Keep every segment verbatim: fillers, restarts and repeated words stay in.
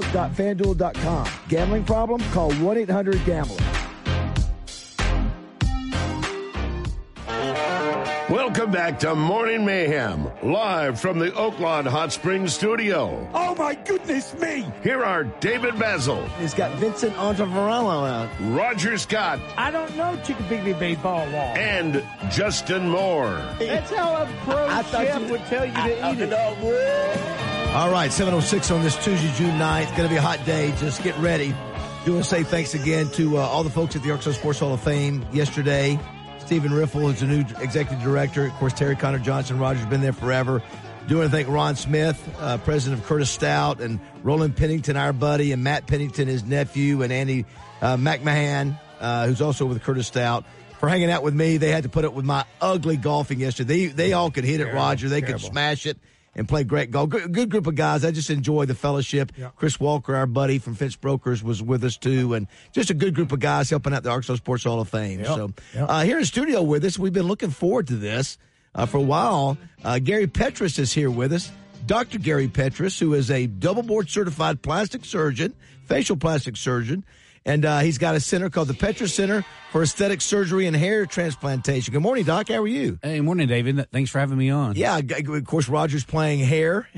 dot fan duel dot com. Gambling problem? Call one eight hundred gambler. Welcome back to Morning Mayhem, live from the Oaklawn Hot Springs studio. Oh, my goodness me! Here are David Basil. He's got Vincent Ontavarello out. Roger Scott. I don't know Chickabiddy baseball wall. And Justin Moore. That's how a pro I chef you, would tell you I, to I, eat it. All right, seven oh six on this Tuesday, June ninth. Going to be a hot day. Just get ready. Do want to say thanks again to uh, all the folks at the Arkansas Sports Hall of Fame yesterday. Stephen Riffle is the new executive director. Of course, Terry Connor Johnson Rogers been there forever. Do want to thank Ron Smith, uh, president of Curtis Stout, and Roland Pennington, our buddy, and Matt Pennington, his nephew, and Andy uh, McMahon, uh, who's also with Curtis Stout, for hanging out with me. They had to put up with my ugly golfing yesterday. They they all could hit it, Terrible, Roger. They terrible. could smash it and play great golf. Good, good group of guys. I just enjoy the fellowship. Yeah. Chris Walker, our buddy from Finch Brokers, was with us too, and just a good group of guys helping out the Arkansas Sports Hall of Fame. Yep. So Yep. Uh, here in studio with us, we've been looking forward to this uh, for a while. Uh, Gary Petrus is here with us. Doctor Gary Petrus, who is a double board certified plastic surgeon, facial plastic surgeon, and uh, he's got a center called the Petrus Center for Aesthetic Surgery and Hair Transplantation. Good morning, Doc. How are you? Hey, morning, David. Thanks for having me on. Yeah, g- of course, Roger's playing Hair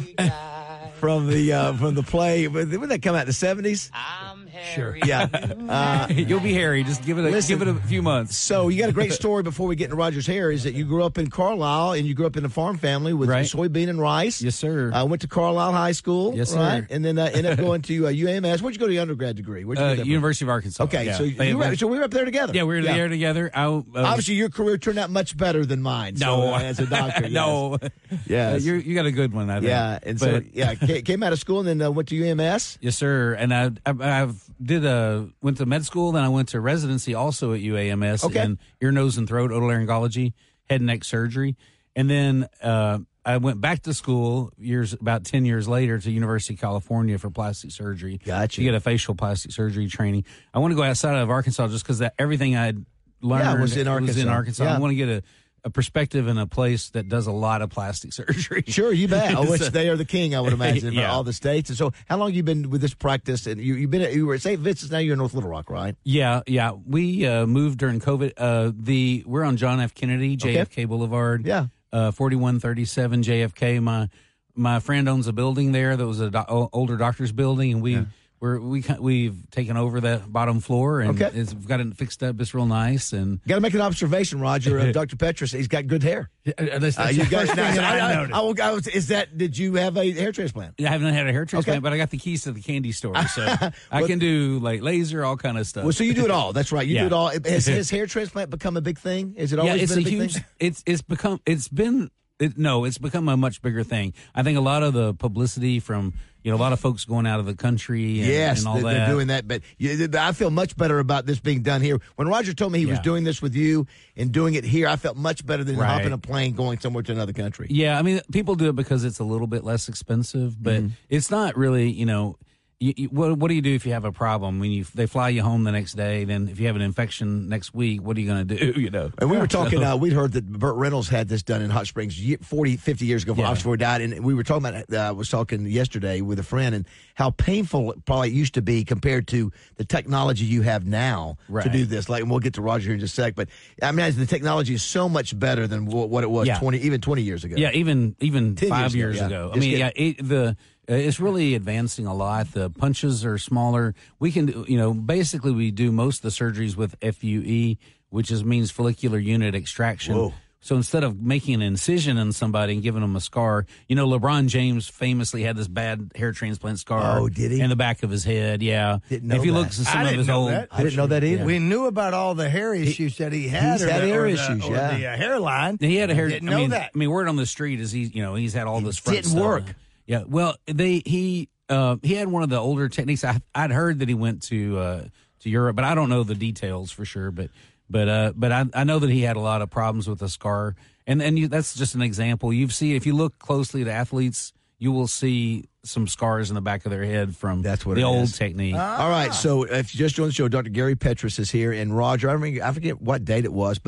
from the uh, from the play. When that come out in the seventies? Sure. Yeah. Uh, You'll be Harry. Just give it a, Listen. give it a few months. So you got a great story before we get into Roger's Hair. Is that you grew up in Carlisle and you grew up in a farm family with Right. soybean and rice? Yes, sir. I uh, went to Carlisle High School. Yes, sir. Right? And then uh, ended up going to uh, U A M S. Where'd you go to your undergrad degree? Where'd you Uh, get that from? University of Arkansas. Okay, Yeah. so you They- were, so we were up there together. yeah, we were there together. I, uh, Obviously, your career turned out much better than mine. So, No. uh, as a doctor, yes. no. Yes. Uh, you're, you got a good one, I think. Yeah, and so But- yeah, ca- came out of school and then uh, went to U A M S. Yes, sir. And I, I, I've did a went to med school, then I went to residency also at U A M S Okay. in ear, nose, and throat otolaryngology, head and neck surgery, and then uh, I went back to school years about ten years later to University of California for plastic surgery. Gotcha. To get a facial plastic surgery training. I want to go outside of Arkansas just because everything I'd learned Yeah, was in Was in Arkansas. Arkansas. Yeah. I want to get a. a perspective in a place that does a lot of plastic surgery. Sure, you bet. Oh, which So- they are the king, I would imagine, for Yeah. all the states. And so, how long you been with this practice? And you, you've been at, you were at Saint Vincent's. Now you're in North Little Rock, right? Yeah, yeah. We uh, moved during COVID. Uh, the we're on John F. Kennedy, J F K Boulevard. Yeah. uh, forty-one thirty-seven J F K. My my friend owns a building there that was a do- older doctor's building, and we. Yeah. We're, we we've taken over that bottom floor and Okay. it's, we've got it fixed up. It's real nice and Got to make an observation, Roger, of Doctor Petrus. He's got good hair. uh, that's, Uh, you guys, I, I, I, noticed. I, will- I was- is that? Did you have a hair transplant? I haven't had a hair transplant, Okay. but I got the keys to the candy store, so I Well- can do like laser, all kind of stuff. Well, so you do it all. That's right. You Yeah. do it all. Has his hair transplant become a big thing? Is it yeah, always it's been a a big huge. thing? It's it's become. It's been. It, no, it's become a much bigger thing. I think a lot of the publicity from you know a lot of folks going out of the country. And, Yes, and all they- that. they're doing that. But you, I feel much better about this being done here. When Roger told me he was Yeah. doing this with you and doing it here, I felt much better than Right. hopping a plane going somewhere to another country. Yeah, I mean, people do it because it's a little bit less expensive, but Mm-hmm. it's not really. You know, you, you, what what do you do if you have a problem? When you they fly you home the next day, then if you have an infection next week, what are you going to do? You know. And we were talking, uh, we'd heard that Burt Reynolds had this done in Hot Springs ye- forty, fifty years ago Yeah. before he died. And we were talking about, uh, I was talking yesterday with a friend and how painful it probably used to be compared to the technology you have now to Right. do this. Like, and we'll get to Roger here in just a sec. But I mean, the technology is so much better than what, what it was Yeah. twenty, even twenty years ago. Yeah, even even ten five years years ago, ago. yeah. I Just mean, get- yeah, it, the uh, it's really advancing a lot. The punches are smaller. We can, do- you know, basically we do most of the surgeries with F U E, which is means follicular unit extraction. Whoa. So instead of making an incision in somebody and giving them a scar, you know, LeBron James famously had this bad hair transplant scar. Oh, did he? In the back of his head, yeah. Didn't know if you that. look at some I of didn't his know old, that. I didn't know that either. We knew about all the hair issues that he had. he's or had the, hair or the- issues, or yeah. the uh, hairline. he had a hair. Didn't I know mean, that. I mean, word on the street is he, you know, he's had all this front didn't stuff. work. Yeah. Well, they he uh, he had one of the older techniques. I, I'd heard that he went to uh, to Europe, but I don't know the details for sure. But but uh, but I, I know that he had a lot of problems with the scar, and and you, that's just an example. You've seen if you look closely at athletes, you will see some scars in the back of their head from That's what the it old is. technique. All right, so if you just joined the show, Doctor Gary Petrus is here, and Roger, I, remember, I forget what date it was, but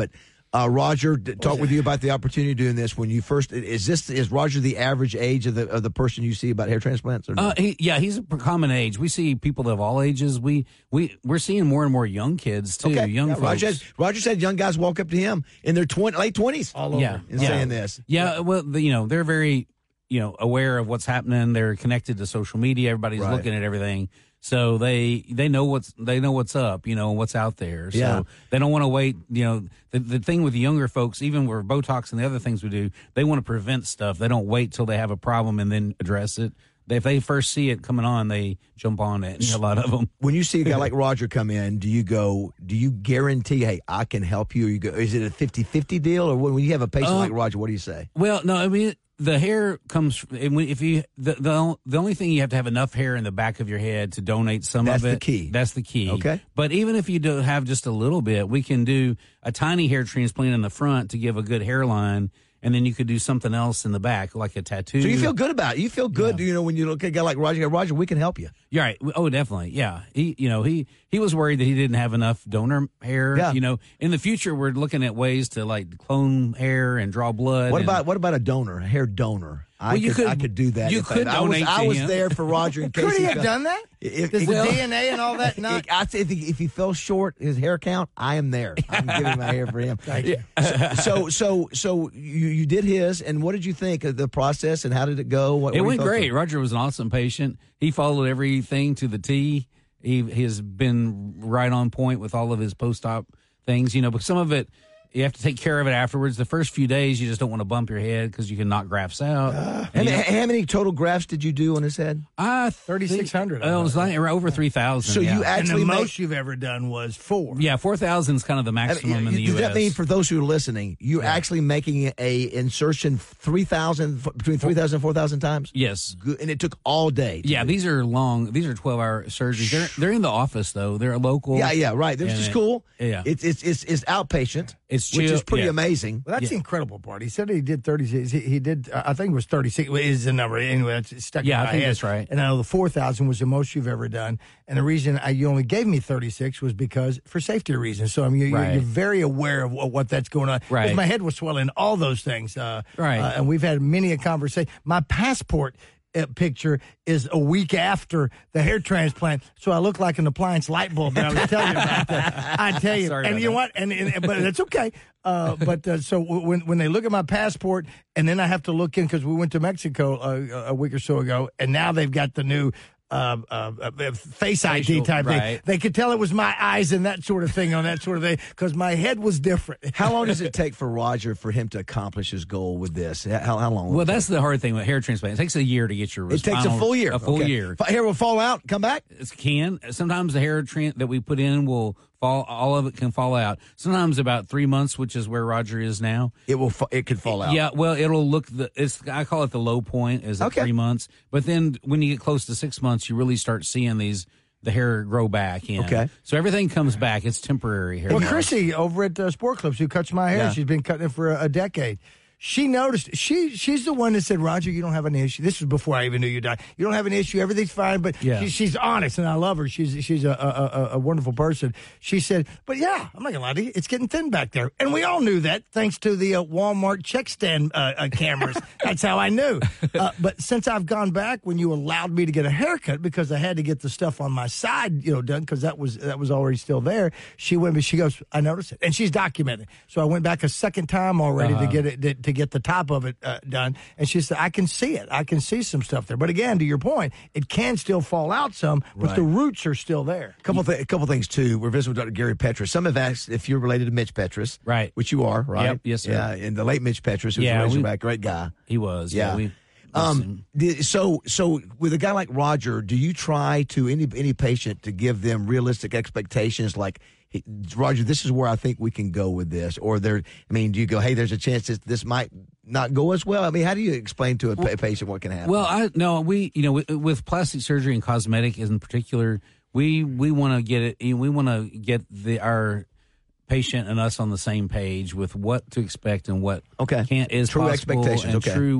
Uh, Roger, d- talk with you about the opportunity of doing this. When you first, is this is Roger the average age of the of the person you see about hair transplants? Or no? Uh, he, yeah, he's a common age. We see people of all ages. We we we're seeing more and more young kids too. Okay. Young Yeah, folks. Roger, has- Roger said young guys walk up to him in their twenty, late twenties, all over, Yeah, and yeah. saying this. Yeah, well, the, you know, they're very, you know, aware of what's happening. They're connected to social media. Everybody's Right. looking at everything, so they they know what's they know what's up. You know, what's out there. So Yeah. they don't want to wait. You know, the the thing with the younger folks, even with Botox and the other things we do, they want to prevent stuff. They don't wait till they have a problem and then address it. They, if they first see it coming on, they jump on it. And a lot of them. When you see a guy like Roger come in, do you go, do you guarantee, hey, I can help you? Or you go, is it a fifty-fifty deal? Or when you have a patient Uh, like Roger, what do you say? Well, no, I mean the hair comes. If you the, the the only thing you have to have enough hair in the back of your head to donate some That's of it. the key. That's the key. Okay. But even if you do have just a little bit, we can do a tiny hair transplant in the front to give a good hairline, and then you could do something else in the back, like a tattoo. So you feel good about it. You feel good, you know, when you look at a guy like Roger, you go, Roger, we can help you. You're right. Oh, definitely. Yeah. He, you know, he, he was worried that he didn't have enough donor hair. Yeah. You know, in the future, we're looking at ways to like clone hair and draw blood. What and- about what about a donor, a hair donor? I Well, you could, could- I could do that. you if could I, I was, donate I to was him. there for Roger in case Could he have fell- done that? If, Does if- the well, D N A and all that not? I say if he, if he fell short his hair count, I am there. I'm giving my hair for him. Thank you. So so so you you did his, and what did you think of the process, and how did it go? What, It what went were your thoughts great. Roger was an awesome patient. He followed everything to the T. He, he has been right on point with all of his post-op things, you know, but some of it, you have to take care of it afterwards. The first few days, you just don't want to bump your head because you can knock grafts out. on? And And you know, how many total grafts did you do on his head? I thirty-six hundred, think- uh, It was like over three thousand. So yeah. you And actually the made- most you've ever done was four. Yeah, four thousand is kind of the I mean, maximum in the does U S. that mean for those who are listening, you're actually making a insertion three thousand between three thousand and four thousand times? Yes. Good, and it took all day. to Yeah, do. these are long. These are twelve-hour surgeries. They're they're in the office though. They're local. Yeah, yeah, right. This And is it- cool. yeah. it's it's it's, it's outpatient. It's which chill- is pretty yeah. amazing. Well, that's Yeah. the incredible part. He said he did thirty-six. He, he did, uh, I think it was thirty-six is the number. Anyway, it's stuck Yeah, in I my think head. that's right. And I know the four thousand was the most you've ever done. And the reason I, you only gave me thirty-six was because for safety reasons. So I mean, you're, Right. you're very aware of what, what that's going on. 'Cause Right. my head was swelling, all those things. Uh, Right. uh, and we've had many a conversation. My passport uh, picture is a week after the hair transplant, so I look like an appliance light bulb that I was telling you about. That. I tell you, Sorry and about you know that. what? And, and but it's okay. Uh, but uh, so w- when when they look at my passport, and then I have to look in because we went to Mexico uh, a week or so ago, and now they've got the new. Uh, uh, uh, face I D Facial, type thing. right. They could tell it was my eyes and that sort of thing on that sort of thing because my head was different. How long does it take for Roger for him to accomplish his goal with this? How, how long? will Well, it that's the hard thing with hair transplant. It takes a year to get your. take? It takes a spinal- full year. A full Okay. year. F- Hair will fall out, come back. It can. Sometimes the hair tran- that we put in will fall. All of it can fall out. Sometimes about three months, which is where Roger is now. It will. fa- It could fall out. Yeah, well, it'll look the. It's I call it the low point is at Okay. three months. But then when you get close to six months, you really start seeing these the hair grow back in. Okay. So everything comes back. It's temporary hair. Well, loss. Chrissy over at uh, Sport Clips, who cuts my hair, Yeah. she's been cutting it for a, a decade. She noticed. She she's the one that said, "Roger, you don't have an issue." This was before I even knew you died. You don't have an issue. Everything's fine. But Yeah. she, she's honest, and I love her. She's she's a, a, a, a wonderful person. She said, "But yeah, I'm not gonna lie to you. It's getting thin back there." And we all knew that thanks to the uh, Walmart check stand uh, uh, cameras. That's how I knew. Uh, but since I've gone back, when you allowed me to get a haircut because I had to get the stuff on my side, you know, done because that was that was already still there. She went, but she goes, "I noticed it," and she's documented. So I went back a second time already Uh-huh. to get it to, to get the top of it uh, done, and she said, "I can see it. I can see some stuff there." But again, to your point, it can still fall out some, but Right. the roots are still there. Couple th- a couple things too. We're visiting with Doctor Gary Petrus. Some have asked if you're related to Mitch Petrus, Right. Which you are, right? Yep. Yes, sir. Yeah, and the late Mitch Petrus, who's Yeah, a we- Razorback, great guy. He was. Yeah. Yeah. we, Um, the- so, so with a guy like Roger, do you try to any any patient to give them realistic expectations? Like, hey, Roger, this is where I think we can go with this, or there. I mean, do you go, hey, there's a chance that this might not go as well? I mean, how do you explain to a pa- patient what can happen? Well, I no, we you know with, with plastic surgery and cosmetic in particular, we we want to get it. We want to get the our patient and us on the same page with what to expect and what Okay. can't is True possible expectations, and okay. true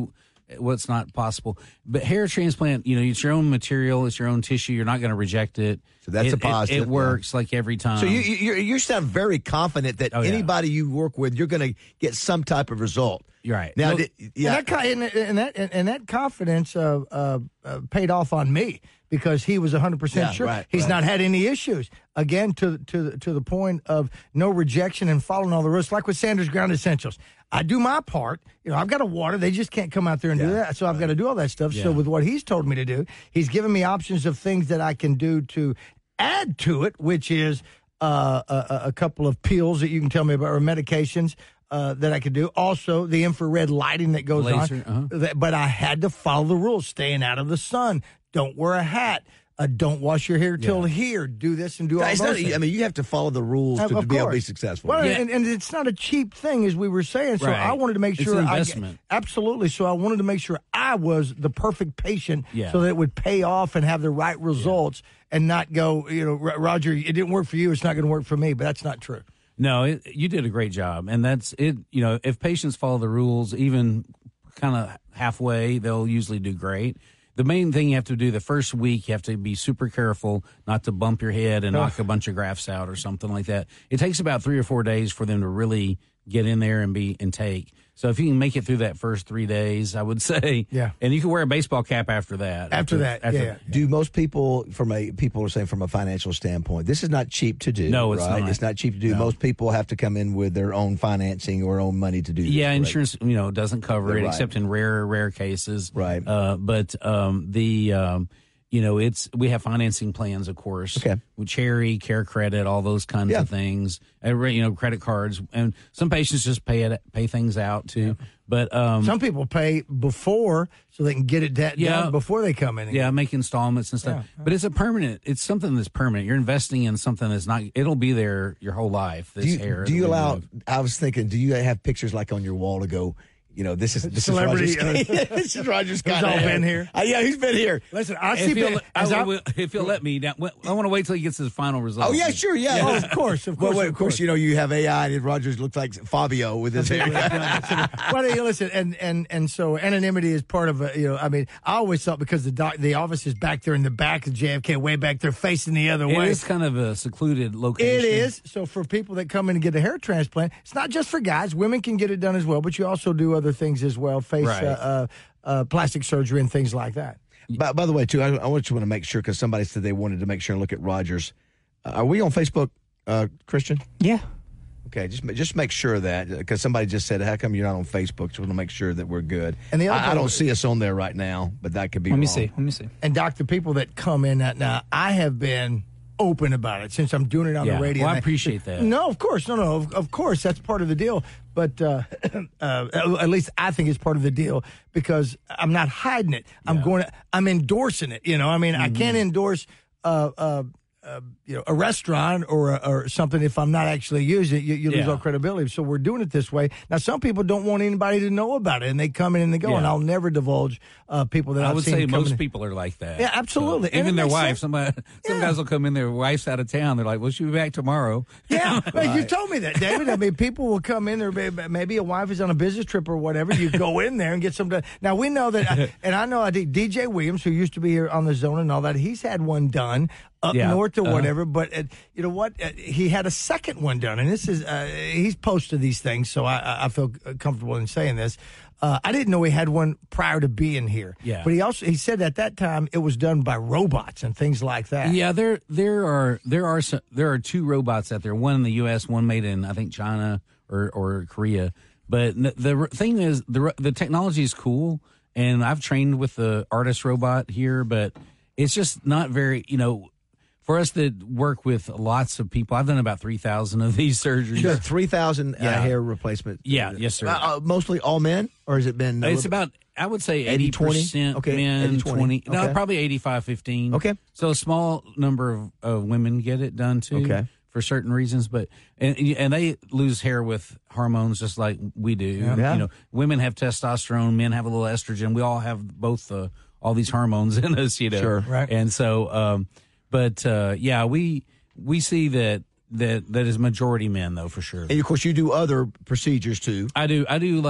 what's not possible. But hair transplant, you know, it's your own material, it's your own tissue. You're not going to reject it. So that's it, a positive. It, it works yeah. like every time. So you you you sound very confident that oh, yeah. anybody you work with, you're going to get some type of result. You're right. Now, well, did, yeah, and that, and, and that and that confidence uh, uh, uh, paid off on me because he was one hundred percent Yeah, sure right, he's right. not had any issues. Again, to to to the point of no rejection and following all the rules, like with Sanders Ground Essentials. I do my part. You know, I've got a water. They just can't come out there and Yeah, do that. So I've got to do all that stuff. Yeah. So with what he's told me to do, he's given me options of things that I can do to add to it, which is uh, a, a couple of pills that you can tell me about or medications. Uh, that I could do. Also, the infrared lighting that goes Laser, on. uh-huh. That, but I had to follow the rules. Staying out of the sun. Don't wear a hat. Uh, don't wash your hair till Yeah. here. Do this and do all it's those not, things. I mean, you have to follow the rules Of- to, to of be able to be course. successful. Well, Yeah. and, and it's not a cheap thing, as we were saying. So Right. I wanted to make It's sure an I investment. absolutely. So I wanted to make sure I was the perfect patient, Yeah. so that it would pay off and have the right results, and not go. You know, "R- Roger, it didn't work for you. It's not going to work for me. But that's not true. No, it, you did a great job, and that's it. You know, if patients follow the rules, even kind of halfway, they'll usually do great. The main thing you have to do the first week, you have to be super careful not to bump your head and knock a bunch of grafts out or something like that. It takes about three or four days for them to really get in there and be and take. So if you can make it through that first three days, I would say, Yeah. And you can wear a baseball cap after that. After that, yeah, yeah. Do most people, from a people are saying from a financial standpoint, this is not cheap to do. No, it's right? not. It's not cheap to do. No. Most people have to come in with their own financing or own money to do this. Yeah, correct? insurance, you know, doesn't cover it Right. except in rare, rare cases. Right. Uh, but um, the, um, you know, it's we have financing plans, of course. Okay. With Cherry, Care Credit, all those kinds Yeah. of things. Uh, You know, credit cards, and some patients just pay it, pay things out too. But um, Some people pay before so they can get it da- Yeah. done before they come in. yeah, make installments and stuff. But it's a permanent. It's something that's permanent. You're investing in something that's not. It'll be there your whole life. This Do you, hair. do you that we allow? have. I was thinking, do you have pictures like on your wall to go? You know, this is this Celebrity, is Roger. uh, this is Roger Scott. all been here? Uh, yeah, he's been here. Listen, I see. If he'll, pe- I as I- will, if he'll let me, now, I want to wait till he gets his final result. Oh yeah, sure, yeah. Oh, of course, of Well, course, wait, of of course, course. you know you have A I and Rogers looks like Fabio with his hair. well, hey, listen, and, and and so anonymity is part of a, you know, I mean, I always thought because the doc, the office is back there in the back of J F K, way back there, facing the other It way. is kind of a secluded location. It is. So for people that come in and get a hair transplant, it's not just for guys. Women can get it done as well, but you also do other things as well, face Right. uh, uh, uh, plastic surgery and things like that. by, by the way, too, I, I want you to make sure because somebody said they wanted to make sure and look at Rogers. Uh, are we on Facebook, uh, Christian? Yeah. Okay, just ma- just make sure of that because somebody just said, "How come you're not on Facebook?" So we want to make sure that we're good. And the other I, I thing- don't see us on there right now, but that could be. Let me wrong. see. Let me see. And Doc, the people that come in that now, I have been open about it since I'm doing it on Yeah. the radio. Well, I And appreciate that. No, of course, no, no, of, of course, that's part of the deal. But uh, uh, at least I think it's part of the deal because I'm not hiding it. I'm going. To, I'm endorsing it. You know, I mean, I can't endorse. Uh, uh, uh, you know, a restaurant or a, or something. If I'm not actually using it, you, you lose Yeah. all credibility. So we're doing it this way. Now, some people don't want anybody to know about it, and they come in and they go. Yeah. And I'll never divulge uh, people that I I've would seen say come most in. people are like that. Yeah, absolutely. And even it their makes wife. sense. Somebody, some Yeah. guys will come in. Their wife's out of town. They're like, "Well, she'll be back tomorrow." Yeah, well, you told me that, David. I mean, people will come in there. may- Maybe a wife is on a business trip or whatever. You go in there and get some done. Now we know that, and I know I did. D J Williams, who used to be here on the Zone and all that, he's had one done up Yeah. north or Uh-huh. whatever. But uh, you know what? Uh, he had a second one done, and this is uh, he's posted these things, so I, I- I feel comfortable in saying this. Uh, I didn't know he had one prior to being here. Yeah. but he also he said at that time it was done by robots and things like that. Yeah, there there are there are some, there are two robots out there. One in the U S, one made in I think China or or Korea. But n- the r- thing is, the r- the technology is cool, and I've trained with the artist robot here, but it's just not very, you know. For us that work with lots of people, I've done about three thousand of these surgeries. You got three thousand uh, Yeah. hair replacement. Yeah, yes, sir. Uh, uh, mostly all men, or has it been? a It's little- about, I would say eighty, eighty twenty? percent Okay, men, eighty, twenty. twenty. No, Okay. probably eighty-five fifteen. Okay. So a small number of, of women get it done too. Okay. For certain reasons, but and and they lose hair with hormones just like we do. Yeah. You know, women have testosterone, men have a little estrogen. We all have both uh, all these hormones in us. You know, Sure. Right. And so, um, but uh, yeah, we we see that that that is majority men though for sure. And of course, you do other procedures too. I do I do like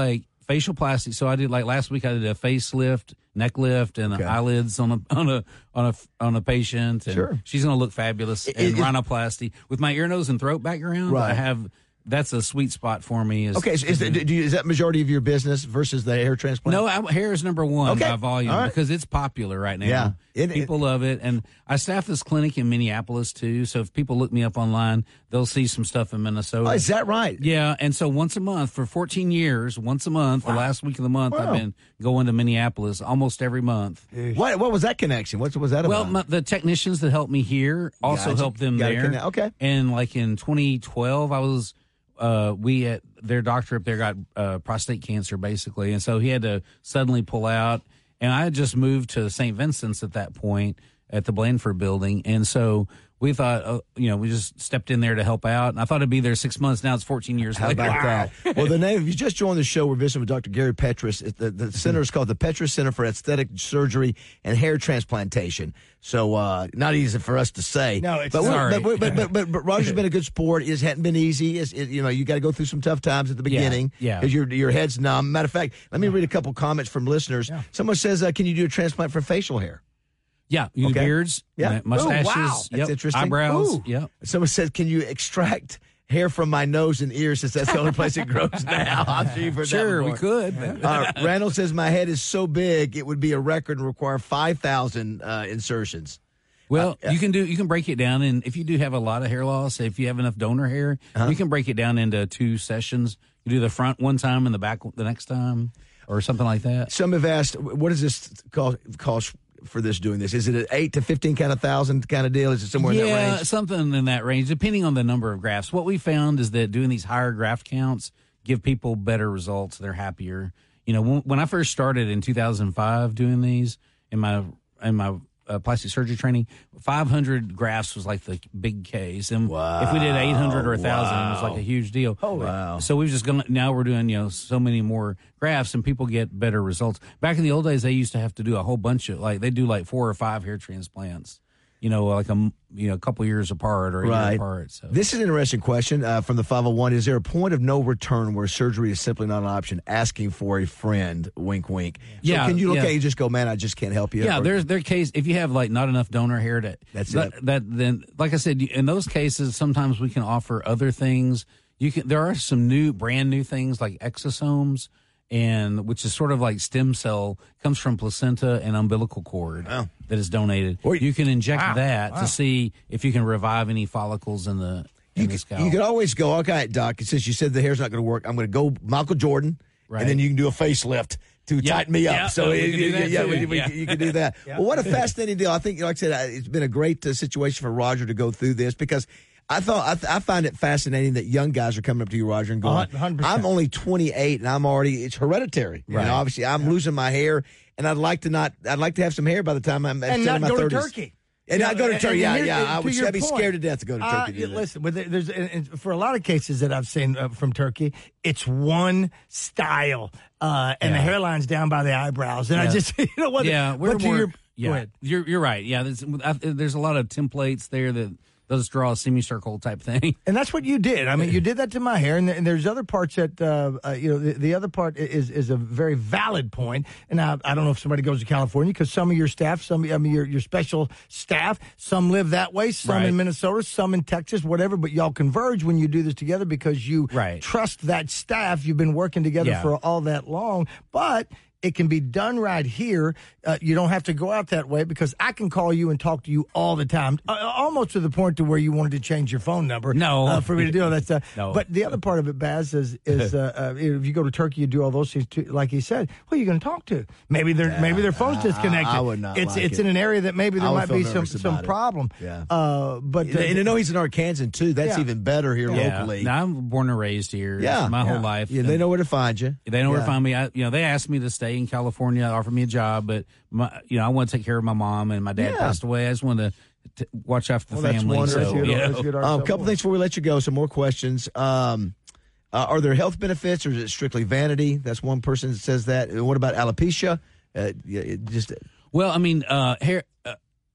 facial plastic. So I did like last week. I did a facelift, neck lift, and Okay. eyelids on a on a on a on a patient. And Sure. she's going to look fabulous. It- and it- rhinoplasty with my ear, nose, and throat background. Right. I have. That's a sweet spot for me. Is, Okay, so is, that, do you, is that majority of your business versus the hair transplant? No, I, hair is number one Okay. by volume All right. because it's popular right now. Yeah. It- people love it, and I staff this clinic in Minneapolis too. So if people look me up online, they'll see some stuff in Minnesota. Oh, is that right? Yeah, and so once a month for fourteen years, once a month, the last week of the month, Wow. I've been going to Minneapolis almost every month. What what was that connection? What was that Well, about? my, the technicians that helped me here also Gotcha. helped them Gotta there. connect- okay. And like in twenty twelve, I was uh, we at their doctor up there got uh, prostate cancer basically, and so he had to suddenly pull out. And I had just moved to Saint Vincent's at that point at the Blandford building, and so we thought, uh, you know, we just stepped in there to help out. And I thought it'd be there six months. Now it's fourteen years How later. about that? Well, the name, if you just joined the show, we're visiting with Doctor Gary Petrus. It- The, the center is called the Petrus Center for Aesthetic Surgery and Hair Transplantation. So, uh, not easy for us to say. No, it's but, we- sorry. but, we- but, but, but, but Roger's been a good sport. It hasn't been easy. It's, it, you know, you got to go through some tough times at the Yeah, beginning. yeah. Because your, your head's numb. Matter of fact, let me read a couple comments from listeners. Someone says, uh, can you do a transplant for facial hair? Yeah, you Okay. beards, Yeah. mustaches, Oh, wow. yep, That's interesting. eyebrows, Ooh. yep. Someone said, can you extract hair from my nose and ears since that's the only place it grows now? I'm sure you've heard that Sure, we before. could. Uh, Randall says, my head is so big, it would be a record and require five thousand uh, insertions. Well, Uh, yeah. you can do you can break it down, and if you do have a lot of hair loss, if you have enough donor hair, Uh-huh. you can break it down into two sessions. You do the front one time and the back the next time, or something like that. Some have asked, what does this cost, cost for this doing this? Is it an eight to fifteen kind of thousand kind of deal? Is it somewhere in that Yeah, range? something in that range, depending on the number of grafts. What we found is that doing these higher graft counts give people better results. They're happier. You know, when, when I first started in two thousand five doing these in my in my uh, plastic surgery training, five hundred grafts was like the big case, and if we did eight hundred or a thousand, it was like a huge deal. Oh, wow. So we've just gone. Now we're doing you know so many more grafts, and people get better results. Back in the old days, they used to have to do a whole bunch of like they do like four or five hair transplants. You know, like a m- you know a couple years apart or a Right. year apart. So This is an interesting question uh, from the five oh one. Is there a point of no return where surgery is simply not an option? Asking for a friend, wink, wink. So Yeah, can you look yeah. at it and just go, man, I just can't help you? Yeah, Or- there's their case. If you have like not enough donor hair to That's that, it. that then like I said, in those cases, sometimes we can offer other things. You can there are some new, brand new things like exosomes, and which is sort of like stem cell, comes from placenta and umbilical cord Wow. that is donated. Or- you can inject Wow, that wow. to see if you can revive any follicles in the in You the could, scalp. you could always go, okay, Doc, since you said the hair's not going to work, I'm going to go Michael Jordan, Right. and then you can do a facelift to Yeah. tighten me up. Yeah, So we it- can do that yeah, too. we- we- Yeah. you can do that. Well, what a fascinating deal. I think, like I said, uh, it's been a great uh, situation for Roger to go through this because I thought I, th- I find it fascinating that young guys are coming up to you, Roger, and going, one hundred percent. I'm only twenty-eight and I'm already, it's hereditary. You Right. know, obviously, I'm losing my hair, and I'd like to not, I'd like to have some hair by the time I'm and still not in my go thirties. to Turkey. And not go to And- Turkey. and Yeah, here- yeah. I to would your I'd be point, scared to death to go to uh, Turkey. to do that. listen, but there- there's and- and for a lot of cases that I've seen uh, from Turkey, it's one style, uh, and the Yeah. hairline's down by the eyebrows, and I Yeah. just you know what? Yeah, we're but to more, your, yeah, go ahead. You're you're right. Yeah, there's, I, there's a lot of templates there that they'll just draw a semicircle type thing. And that's what you did. I mean, you did that to my hair, and, and there's other parts that uh, uh, you know. The, the other part is is a very valid point. And I, I don't know if somebody goes to California because some of your staff, some I mean your your special staff, some live that way, some Right. in Minnesota, some in Texas, whatever. But y'all converge when you do this together because you Right. trust that staff. You've been working together Yeah. for all that long, but. It can be done right here. Uh, you don't have to go out that way because I can call you and talk to you all the time, uh, almost to the point to where you wanted to change your phone number. No. uh, for me to do all that stuff. No. But the other part of it, Baz, is is uh, uh, if you go to Turkey, you do all those things too. Like he said, who are you going to talk to? Maybe their maybe their phone's disconnected. I would not It's like it's it. in an area that maybe there I would might feel be some nervous some about it. problem. Yeah. Uh, but uh, And I know he's in Arkansas too. That's Yeah. even better here Yeah. locally. Now, I'm born and raised here. Yeah. my Yeah. whole life. Yeah, they know where to find you. They know where Yeah. to find me. I, you know, they asked me to stay in California, offered me a job, but my, you know, I want to take care of my mom, and my dad Yeah. passed away. I just wanted to t- watch after the Well, that's family. wonderful. So, That's good. you know. That's good. Um, a couple things before we let you go. Some more questions. Um, uh, are there health benefits, or is it strictly vanity? That's one person that says that. And what about alopecia? Uh, yeah, it just Well, I mean, uh, hair. Uh,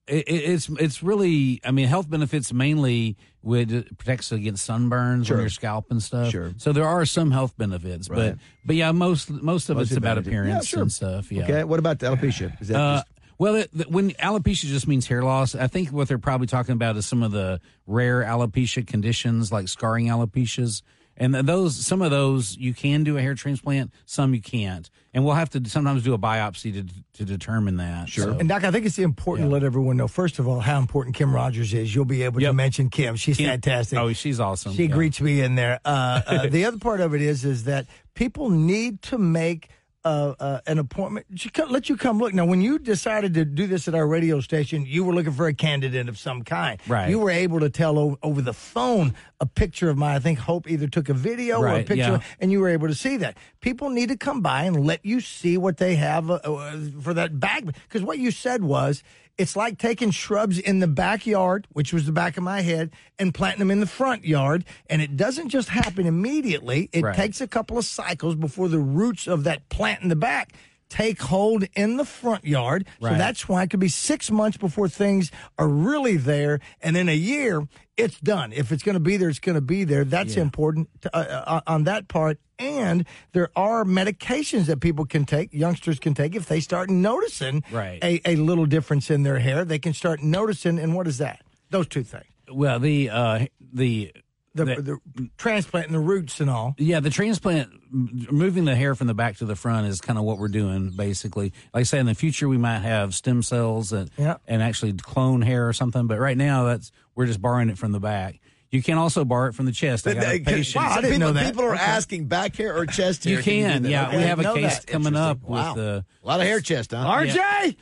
it, it's it's really, I mean, health benefits mainly would it protects against sunburns Sure. on your scalp and stuff. Sure. So there are some health benefits, Right. but but yeah, most most of Most it's about advantage. appearance Yeah, sure. and stuff. Yeah. Okay. What about the alopecia? Is that Uh, just, well, it, the, when alopecia just means hair loss, I think what they're probably talking about is some of the rare alopecia conditions like scarring alopecias. And th- those, some of those you can do a hair transplant, some you can't. And we'll have to sometimes do a biopsy to to determine that. Sure. So- And Doc, I think it's important Yeah. to let everyone know, first of all, how important Kim Rogers is. You'll be able to Yep. mention Kim. She's Kim- fantastic. Oh, she's awesome. She Yeah. greets me in there. Uh, uh, the other part of it is, is that people need to make uh, uh, an appointment. She co- let you come look. Now, when you decided to do this at our radio station, you were looking for a candidate of some kind. Right. You were able to tell o- over the phone a picture of mine. I think Hope either took a video or a Right, picture, yeah. and you were able to see that. People need to come by and let you see what they have uh, uh, for that bag. Because what you said was, it's like taking shrubs in the backyard, which was the back of my head, and planting them in the front yard. And it doesn't just happen immediately. It Right. takes a couple of cycles before the roots of that plant in the back take hold in the front yard. So Right. that's why it could be six months before things are really there. And in a year, it's done. If it's going to be there, it's going to be there. That's Yeah. important to, uh, uh, on that part. And there are medications that people can take, youngsters can take, if they start noticing Right. a, a little difference in their hair. They can start noticing. And what is that? Those two things. Well, the uh, the The, The- the transplant and the roots and all. Yeah, the transplant, m- moving the hair from the back to the front is kind of what we're doing, basically. Like I say, in the future, we might have stem cells and, Yeah. and actually clone hair or something. But right now, that's we're just borrowing it from the back. You can also borrow it from the chest. I got a patient. Wow, I didn't people, know that. people are Okay. asking back hair or chest hair. You can, do that? yeah. Okay. We have a know case that. coming up Wow. with the A lot of hair chest, huh? R J!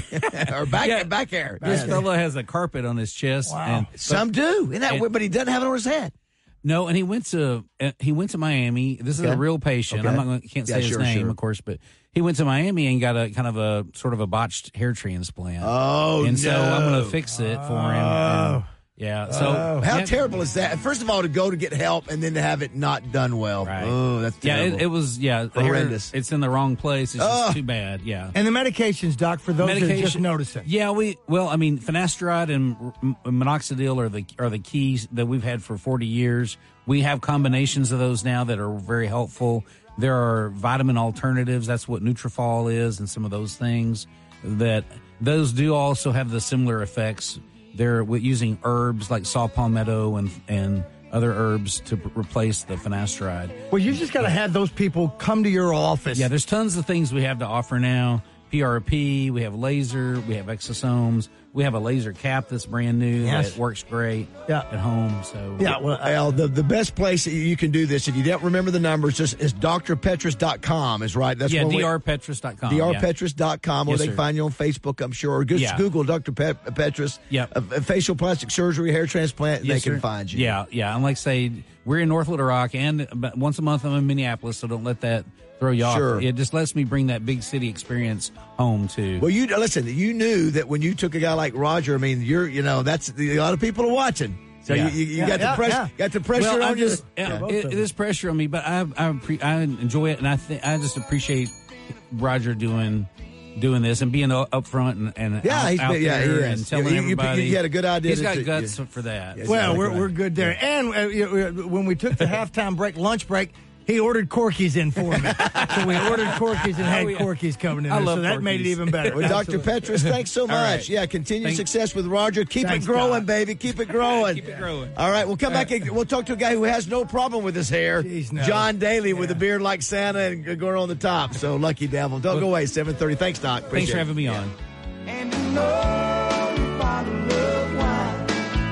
or back, Yeah. back hair. This Yeah. fellow has a carpet on his chest. Wow. And, Some do. Isn't that and- weird? But he doesn't have it on his head. No, and he went to uh, he went to Miami. This is Okay. a real patient. Okay. I'm not going can't Yeah, say his sure, name, sure. of course, but he went to Miami and got a kind of a sort of a botched hair transplant. Oh, and so no. I'm going to fix it for him. and- yeah. So How yeah, terrible is that? First of all, to go to get help and then to have it not done well. Right. Oh, that's Yeah, terrible. it, it was. Yeah, the hair- Horrendous. it's in the wrong place. It's just Ugh. too bad. Yeah. And the medications, Doc, for those that are just noticing. Yeah, we well, I mean, finasteride and m- minoxidil are the are the keys that we've had for forty years. We have combinations of those now that are very helpful. There are vitamin alternatives. That's what Nutrafol is, and some of those things that those do also have the similar effects. They're with using herbs like saw palmetto and and other herbs to p- replace the finasteride. Well, you just got to have those people come to your office. Yeah, there's tons of things we have to offer now. P R P, we have laser, we have exosomes, we have a laser cap that's brand new Yes. that works great Yeah. at home. So Yeah, well, I- Well, the, the best place that you can do this, if you don't remember the numbers, just is d r petrus dot com is right. That's yeah, one way- d r petrus dot com. d r yeah. petrus dot com, or Yes, they can sir. find you on Facebook, I'm sure. Or just Yeah. Google Doctor Pet- Petrus, Yep. uh, uh, facial plastic surgery, hair transplant, and Yes, they can sir. find you. Yeah, yeah. And like I say, we're in North Little Rock, and about once a month I'm in Minneapolis, so don't let that throw you Sure. off. It just lets me bring that big city experience home too. Well, you listen. You knew that when you took a guy like Roger. I mean, you're, you know, that's a lot of people are watching. So Yeah. you, you, you Yeah, got yeah, the pressure. yeah. Got the pressure well, on I'm you. just, yeah, both it, of it them. is pressure on me, but I I, appre- I enjoy it, and I think I just appreciate Roger doing doing this and being up front and, and Yeah, out, he's out had- yeah, he there is. and telling You- you- everybody. you had a good idea He's to- got to- guts yeah. for that. Yes. Well, Exactly we're, right. we're good there. And uh, you know, when we took the halftime break, lunch break, he ordered Corky's in for me. So we ordered Corky's and had Oh, yeah. Corky's coming in I there. love So that made it Corky's. even better. Well, Doctor Absolutely. Petrus, thanks so much. right. Yeah, continue Thank- success with Roger. Keep Thanks, it growing, Doc. baby. Keep it growing. Keep it growing. All right, we'll come back and we'll talk to a guy who has no problem with his hair. Jeez, no. John Daly with a Yeah. beard like Santa and going on the top. So lucky devil. Don't go away. seven thirty. Thanks, Doc. Thanks Appreciate for it. having me on. And to know if I love why,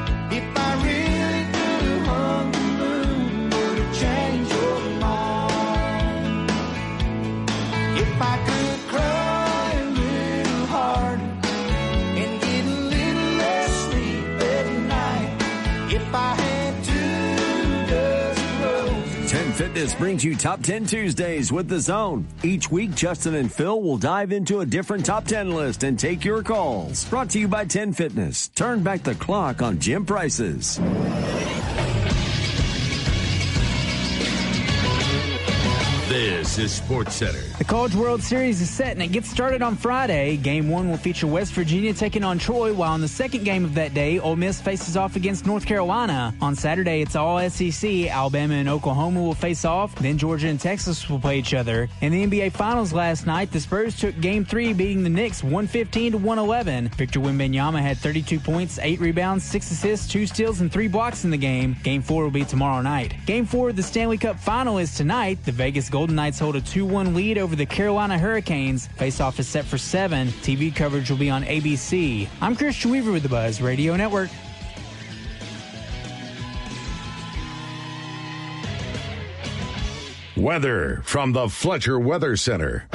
if I really do hung the moon, would it change your mind? If I could cry a little harder and get a little less sleep at night, if I had two dozen roses. ten Fitness brings you Top ten Tuesdays with The Zone. Each week, Justin and Phil will dive into a different Top ten list and take your calls. Brought to you by ten Fitness. Turn back the clock on gym prices. This is SportsCenter. The College World Series is set, and it gets started on Friday. Game one will feature West Virginia taking on Troy, while in the second game of that day, Ole Miss faces off against North Carolina. On Saturday, it's all S E C. Alabama and Oklahoma will face off. Then Georgia and Texas will play each other. In the N B A Finals last night, the Spurs took Game three, beating the Knicks one fifteen to one eleven. Victor Wembanyama had thirty-two points, eight rebounds, six assists, two steals, and three blocks in the game. Game four will be tomorrow night. Game four of the Stanley Cup Final is tonight. The Vegas Golden Knights hold a two one lead over the Carolina Hurricanes. Face-off is set for seven. T V coverage will be on A B C. I'm Christian Weaver with the Buzz Radio Network. Weather from the Fletcher Weather Center.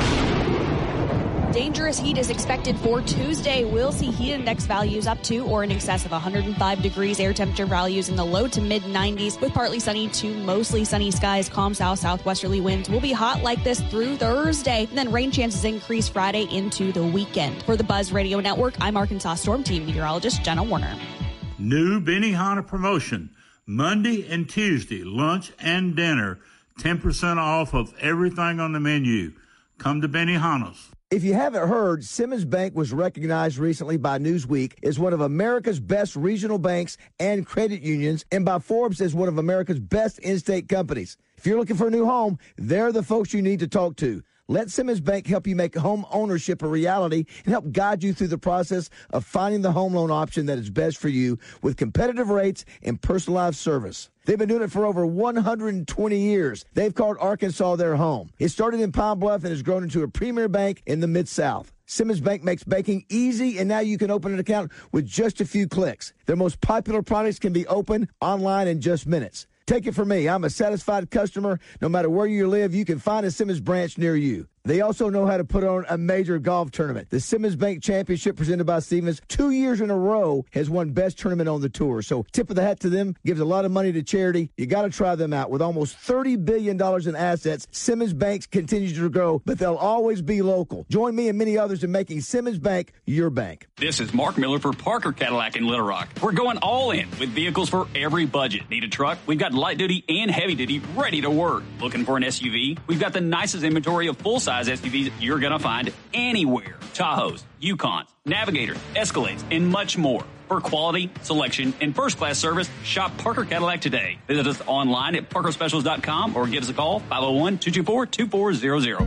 Dangerous heat is expected for Tuesday. We'll see heat index values up to or in excess of one hundred five degrees. Air temperature values in the low to mid nineties with partly sunny to mostly sunny skies. Calm south southwesterly winds will be hot like this through Thursday. And then rain chances increase Friday into the weekend. For the Buzz Radio Network, I'm Arkansas Storm Team meteorologist Jenna Warner. New Benihana promotion. Monday and Tuesday, lunch and dinner. ten percent off of everything on the menu. Come to Benihana's. If you haven't heard, Simmons Bank was recognized recently by Newsweek as one of America's best regional banks and credit unions, and by Forbes as one of America's best in-state companies. If you're looking for a new home, they're the folks you need to talk to. Let Simmons Bank help you make home ownership a reality and help guide you through the process of finding the home loan option that is best for you with competitive rates and personalized service. They've been doing it for over one hundred twenty years. They've called Arkansas their home. It started in Pine Bluff and has grown into a premier bank in the Mid-South. Simmons Bank makes banking easy, and now you can open an account with just a few clicks. Their most popular products can be opened online in just minutes. Take it from me. I'm a satisfied customer. No matter where you live, you can find a Simmons branch near you. They also know how to put on a major golf tournament. The Simmons Bank Championship presented by Stevens two years in a row has won best tournament on the tour. So tip of the hat to them. Gives a lot of money to charity. You got to try them out. With almost thirty billion dollars in assets, Simmons Bank continues to grow, but they'll always be local. Join me and many others in making Simmons Bank your bank. This is Mark Miller for Parker Cadillac in Little Rock. We're going all in with vehicles for every budget. Need a truck? We've got light duty and heavy duty ready to work. Looking for an S U V? We've got the nicest inventory of full-size S U Vs you're going to find anywhere. Tahoes, Yukons, Navigators, Escalades, and much more. For quality, selection, and first-class service, shop Parker Cadillac today. Visit us online at parker specials dot com or give us a call, five oh one, two two four, two four zero zero.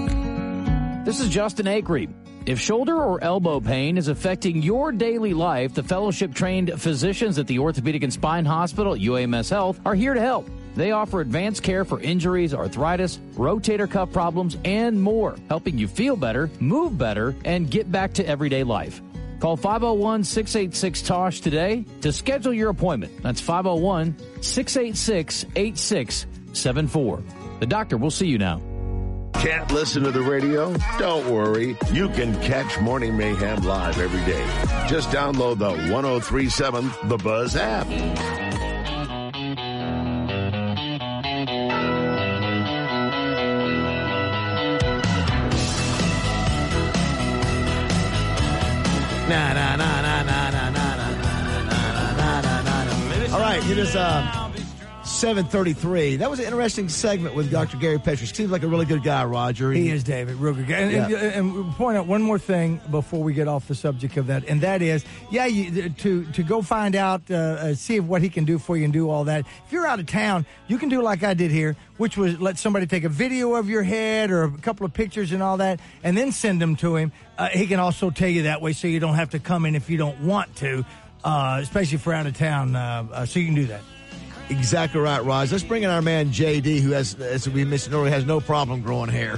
This is Justin Acree. If shoulder or elbow pain is affecting your daily life, the fellowship-trained physicians at the Orthopedic and Spine Hospital at U A M S Health are here to help. They offer advanced care for injuries, arthritis, rotator cuff problems, and more, helping you feel better, move better, and get back to everyday life. Call five oh one, six eight six, T O S H today to schedule your appointment. That's five oh one, six eight six, eight six seven four. The doctor will see you now. Can't listen to the radio? Don't worry. You can catch Morning Mayhem live every day. Just download the one oh three seven The Buzz app. Na na na na na na na na na na na na. All right, it is uh, seven thirty-three. That was an interesting segment with Doctor Gary Petras. Seems like a really good guy, Roger. He is, David. Real good guy. And, Yeah. and, and point out one more thing before we get off the subject of that, and that is, yeah, you, to to go find out, uh, uh, see what he can do for you and do all that. If you're out of town, you can do like I did here, which was let somebody take a video of your head or a couple of pictures and all that, and then send them to him. Uh, he can also tell you that way so you don't have to come in if you don't want to, uh, especially if we're out of town, uh, uh, so you can do that. Exactly right, Roz. Let's bring in our man J D, who has, as we mentioned earlier, has no problem growing hair.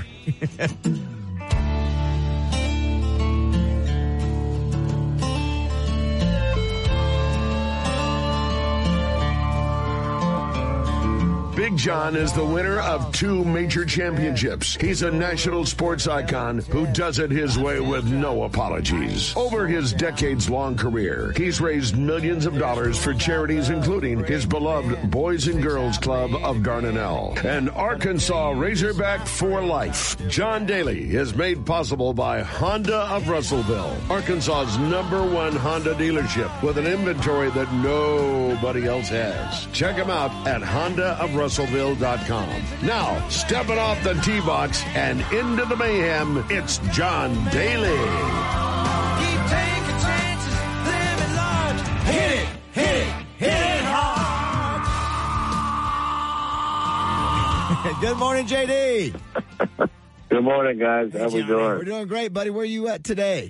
Big John is the winner of two major championships. He's a national sports icon who does it his way with no apologies. Over his decades-long career, he's raised millions of dollars for charities, including his beloved Boys and Girls Club of Dardanelle and Arkansas Razorback for Life. John Daly is made possible by Honda of Russellville, Arkansas's number one Honda dealership with an inventory that nobody else has. Check him out at Honda of Russellville. russellville dot com. Now, stepping off the tee box and into the mayhem, it's John Daly. Keep taking chances, living large. Hit it, hit it, hit it hard. Good morning, J D. Good morning, guys. How we doing? We're doing great, buddy. Where are you at today?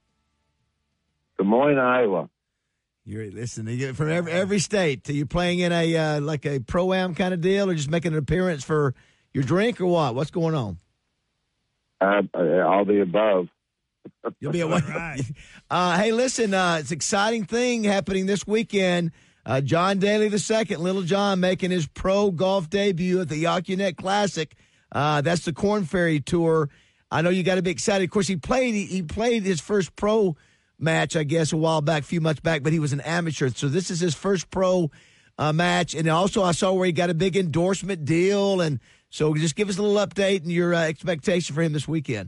Des Moines, Iowa. You're listening from every, every state. Are you playing in a uh, like a pro-am kind of deal, or just making an appearance for your drink, or what? What's going on? Uh, all the above. You'll be at one. Right. Uh, hey, listen, uh, it's an exciting thing happening this weekend. Uh, John Daly the second, Little John, making his pro golf debut at the Yakunet Classic. Uh, that's the Corn Ferry Tour. I know you got to be excited. Of course, he played. He, he played his first pro match, I guess, a while back, a few months back, but he was an amateur. So this is his first pro uh, match. And also I saw where he got a big endorsement deal. And so just give us a little update and your uh, expectation for him this weekend.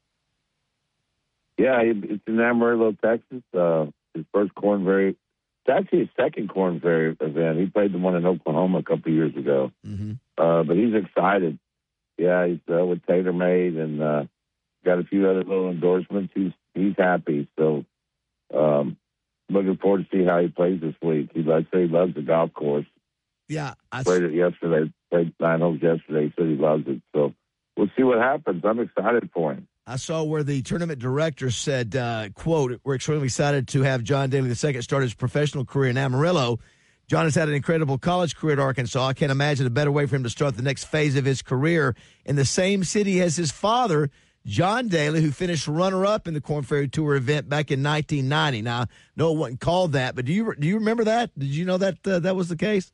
Yeah, it's in Amarillo, Texas. Uh, his first Corn Ferry. It's actually his second Corn Ferry event. He played the one in Oklahoma a couple of years ago. Mm-hmm. Uh, but he's excited. Yeah, he's uh, with TaylorMade and uh, got a few other little endorsements. He's he's happy. So um, looking forward to see how he plays this week. He, I say he loves the golf course. Yeah. I played it yesterday. Played nine holes yesterday. He said he loves it. So we'll see what happens. I'm excited for him. I saw where the tournament director said, uh, quote, "We're extremely excited to have John Daly the second start his professional career in Amarillo. John has had an incredible college career at Arkansas. I can't imagine a better way for him to start the next phase of his career in the same city as his father, John Daly, who finished runner-up in the Corn Ferry Tour event back in nineteen ninety. Now, no, it wasn't called that, but do you do you remember that? Did you know that uh, that was the case?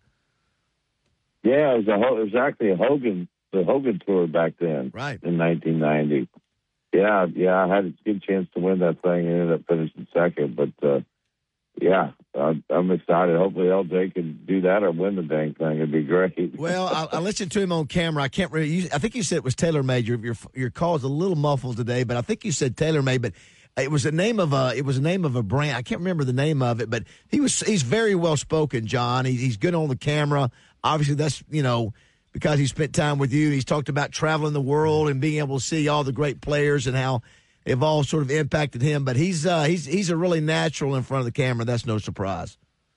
Yeah, it was, a, it was actually a Hogan, the Hogan Tour back then, right, in nineteen ninety. Yeah, yeah, I had a good chance to win that thing and ended up finishing second, but uh, yeah, I'm, I'm excited. Hopefully L J can do that or win the dang thing. It'd be great. Well, I, I listened to him on camera. I can't really. You, I think you said it was TaylorMade. Your your your call is a little muffled today, but I think you said TaylorMade. But it was the name of a. It was the name of a brand. I can't remember the name of it, but he was. He's very well spoken, John. He, he's good on the camera. Obviously, that's you know because he spent time with you. He's talked about traveling the world and being able to see all the great players and how they've all sort of impacted him. But he's uh, he's he's a really natural in front of the camera. That's no surprise.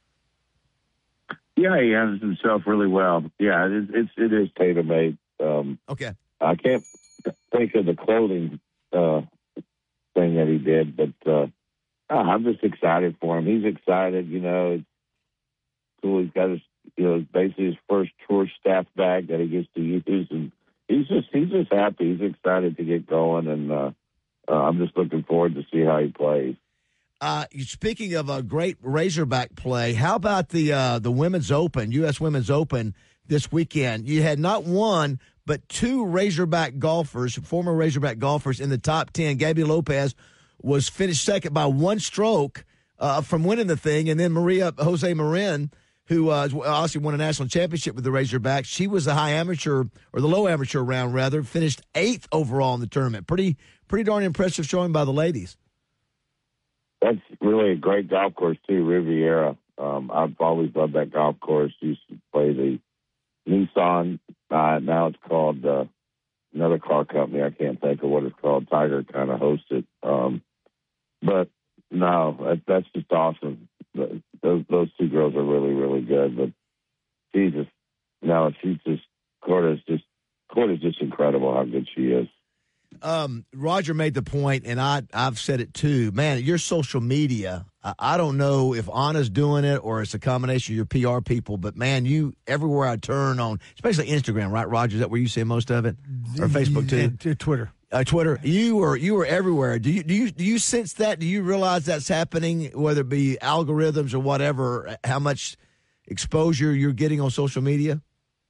Yeah, he handles himself really well. Yeah, it is, it's, it is TaylorMade. Um, okay. I can't think of the clothing uh, thing that he did, but uh, oh, I'm just excited for him. He's excited, you know. It's cool. He's got his, you know, basically his first tour staff bag that he gets to use, and he's just he's just happy. He's excited to get going, and uh, uh, I'm just looking forward to see how he plays. Uh, speaking of a great Razorback play, how about the uh, the Women's Open, U S Women's Open this weekend? You had not one, but two Razorback golfers, former Razorback golfers in the top ten. Gabby Lopez was finished second by one stroke uh, from winning the thing, and then Maria Jose Marin, who uh, also won a national championship with the Razorbacks, she was the high amateur, or the low amateur round, rather, finished eighth overall in the tournament. Pretty, pretty darn impressive showing by the ladies. That's really a great golf course, too, Riviera. Um, I've always loved that golf course. Used to play the Nissan. Uh, now it's called uh, another car company. I can't think of what it's called. Tiger kind of hosts it. Um, but, no, that, that's just awesome. Those those two girls are really, really good. But Jesus, no, she's just, Corda's just, Corda's just incredible how good she is. Um, Roger made the point, and I, I've said it too. Man, your social media, I, I don't know if Anna's doing it or it's a combination of your P R people, but man, you, everywhere I turn on, especially Instagram, right, Roger? Is that where you see most of it? Or Facebook too? And, uh, Twitter. Uh, Twitter. You are you are everywhere. Do you do you do you sense that? Do you realize that's happening, whether it be algorithms or whatever, how much exposure you're getting on social media?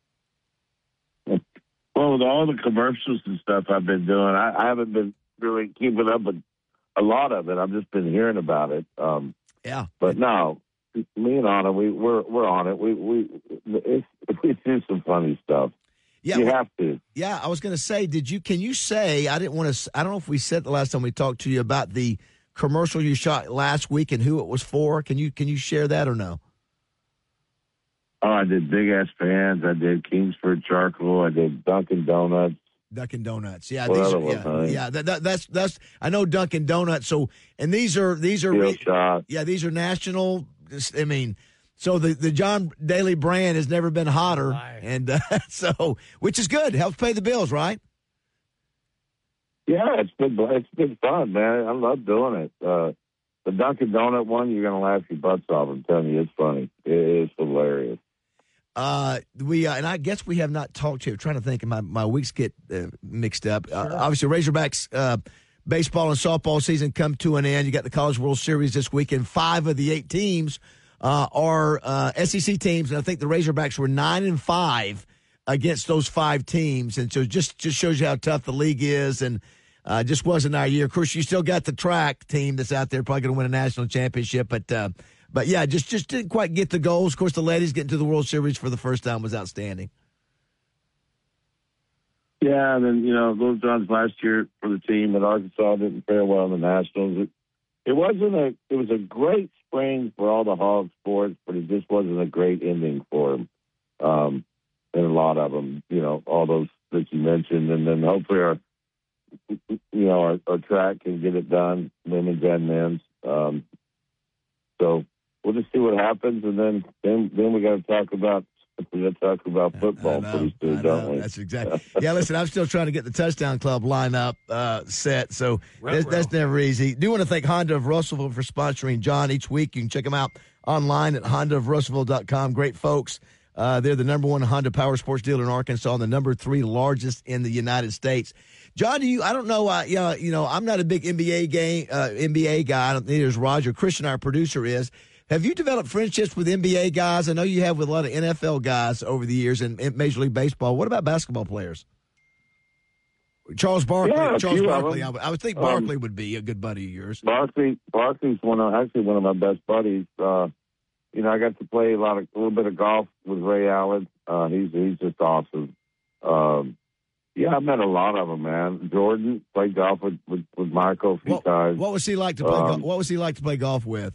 Well, with all the commercials and stuff I've been doing, I, I haven't been really keeping up with a lot of it. I've just been hearing about it. Um, yeah. But no, me and Anna, we we're we're on it. We we it's, we do some funny stuff. Yeah, you well, have to. Yeah, I was going to say, did you? Can you say? I didn't want to. I don't know if we said the last time we talked to you about the commercial you shot last week and who it was for. Can you can you share that or no? Oh, I did Big Ass Fans. I did Kingsford Charcoal. I did Dunkin' Donuts. Dunkin' Donuts, yeah, What these other are, yeah, one, huh? yeah. That, that, that's that's. I know Dunkin' Donuts. So, and these are these are, Steel Shot. yeah, these are national. I mean, so the, the John Daly brand has never been hotter, and uh, so which is good. Helps pay the bills, right? Yeah, it's been it's been fun, man. I love doing it. Uh, the Dunkin' Donut one, you're gonna laugh your butts off. I'm telling you, it's funny. It is hilarious. Uh, we uh, and I guess we have not talked to you. I'm trying to think, my my weeks get uh, mixed up. Uh, obviously, Razorbacks uh, baseball and softball season come to an end. You got the College World Series this weekend. Five of the eight teams uh, are uh, S E C teams, and I think the Razorbacks were nine and five against those five teams, and so just just shows you how tough the league is, and uh, just wasn't our year. Of course, you still got the track team that's out there, probably going to win a national championship, but. Uh, But, yeah, just just didn't quite get the goals. Of course, the ladies getting to the World Series for the first time was outstanding. Yeah, and then, you know, Little John's last year for the team at Arkansas didn't fare well in the Nationals. It, it wasn't a it was a great spring for all the hog sports, but it just wasn't a great ending for them. Um, and a lot of them, you know, all those that you mentioned. And then hopefully our, you know, our, our track can get it done, women's and men's. Um, so, we'll just see what happens, and then then, then we got to talk about we got to talk about football know, pretty soon, don't we? That's exactly. Yeah, listen, I'm still trying to get the Touchdown Club lineup uh, set, so that's, that's never easy. Do want to thank Honda of Russellville for sponsoring John each week. You can check them out online at honda of russellville dot com. Great folks. Uh, they're the number one Honda power sports dealer in Arkansas, and the number three largest in the United States. John, do you? I don't know. Uh, yeah, you know, I'm not a big N B A game, uh, N B A guy. I don't think there's Roger. Christian, our producer, is. Have you developed friendships with N B A guys? I know you have with a lot of N F L guys over the years and Major League Baseball. What about basketball players? Charles Barkley. Yeah, Charles few of Barkley. them. I would, I would think Um, Barkley would be a good buddy of yours. Barkley, Barkley's one of actually one of my best buddies. Uh, you know, I got to play a lot of a little bit of golf with Ray Allen. Uh, he's he's just awesome. Um, yeah, I met a lot of them, man. Jordan played golf with with, with Michael a few What, times. what was he like to play? Um, go- what was he like to play golf with?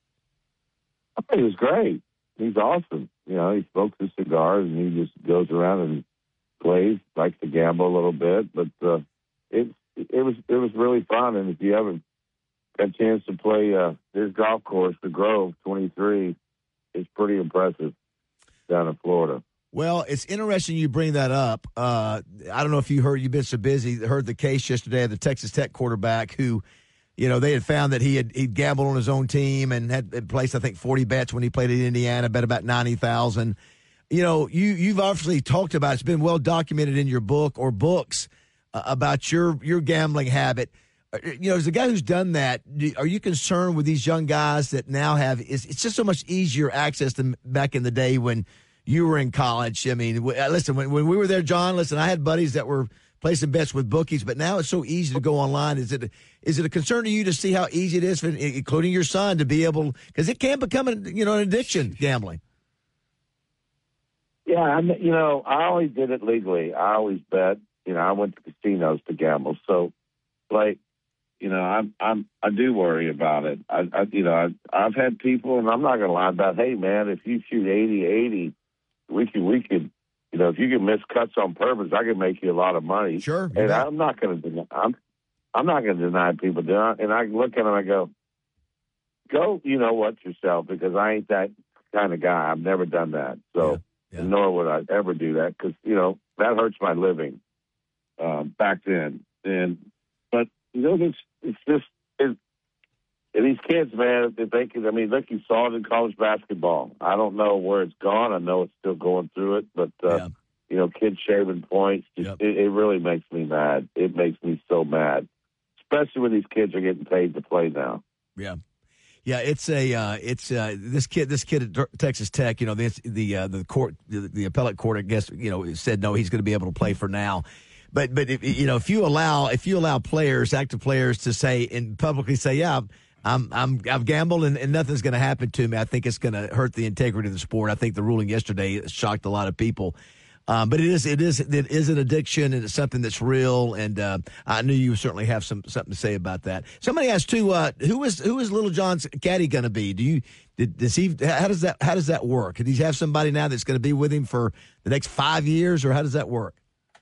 I think he was great. He's awesome. You know, he smokes his cigars and he just goes around and plays, likes to gamble a little bit. But uh, it it was it was really fun. And if you haven't got a chance to play uh, his golf course, the Grove twenty-three, is pretty impressive down in Florida. Well, it's interesting you bring that up. Uh, I don't know if you heard, you've been so busy, heard the case yesterday of the Texas Tech quarterback who, you know, they had found that he had he'd gambled on his own team and had, had placed, I think, forty bets when he played at Indiana, bet about ninety thousand. You know, you, you've obviously talked about, it's been well documented in your book or books uh, about your, your gambling habit. Uh, You know, as a guy who's done that, do, are you concerned with these young guys that now have, it's, it's just so much easier access than back in the day when you were in college? I mean, w- listen, when, when we were there, John, listen, I had buddies that were placing bets with bookies, but now it's so easy to go online. Is it is it a concern to you to see how easy it is, for, including your son, to be able, because it can become an, you know, an addiction, gambling? Yeah, I mean, you know, I always did it legally. I always bet. You know, I went to casinos to gamble. So, like, you know, I'm I'm I do worry about it. I, I you know, I, I've had people, and I'm not going to lie about, hey, man, if you shoot eighty eighty, we could we could, you know, if you can miss cuts on purpose, I can make you a lot of money. Sure. And yeah. I'm not going to deny. I'm I'm not going to deny people do it. And I look at them and I go, go, you know what, yourself, because I ain't that kind of guy. I've never done that. So. Yeah. Yeah. Nor would I ever do that because, you know, that hurts my living um, back then. And but, you know, it's, it's just it, and these kids, man, if they can, I mean, look, you saw it in college basketball. I don't know where it's gone. I know it's still going through it. But, uh, Yeah. you know, kids shaving points, just, Yep. it, it really makes me mad. It makes me so mad, especially when these kids are getting paid to play now. Yeah. Yeah, it's a uh, it's uh, this kid this kid at Texas Tech. You know, the the uh, the court the, the appellate court, I guess, you know, said no, he's going to be able to play for now. But but if, you know, if you allow if you allow players, active players, to say and publicly say, yeah, I'm I'm I've gambled and, and nothing's going to happen to me, I think it's going to hurt the integrity of the sport. I think the ruling yesterday shocked a lot of people. Um, but it is, it is, it is an addiction, and it's something that's real. And uh, I knew you certainly have some something to say about that. Somebody asked too, uh, who is who is Little John's caddy going to be? Do you did, does he? How does that how does that work? Does he have somebody now that's going to be with him for the next five years, or how does that work?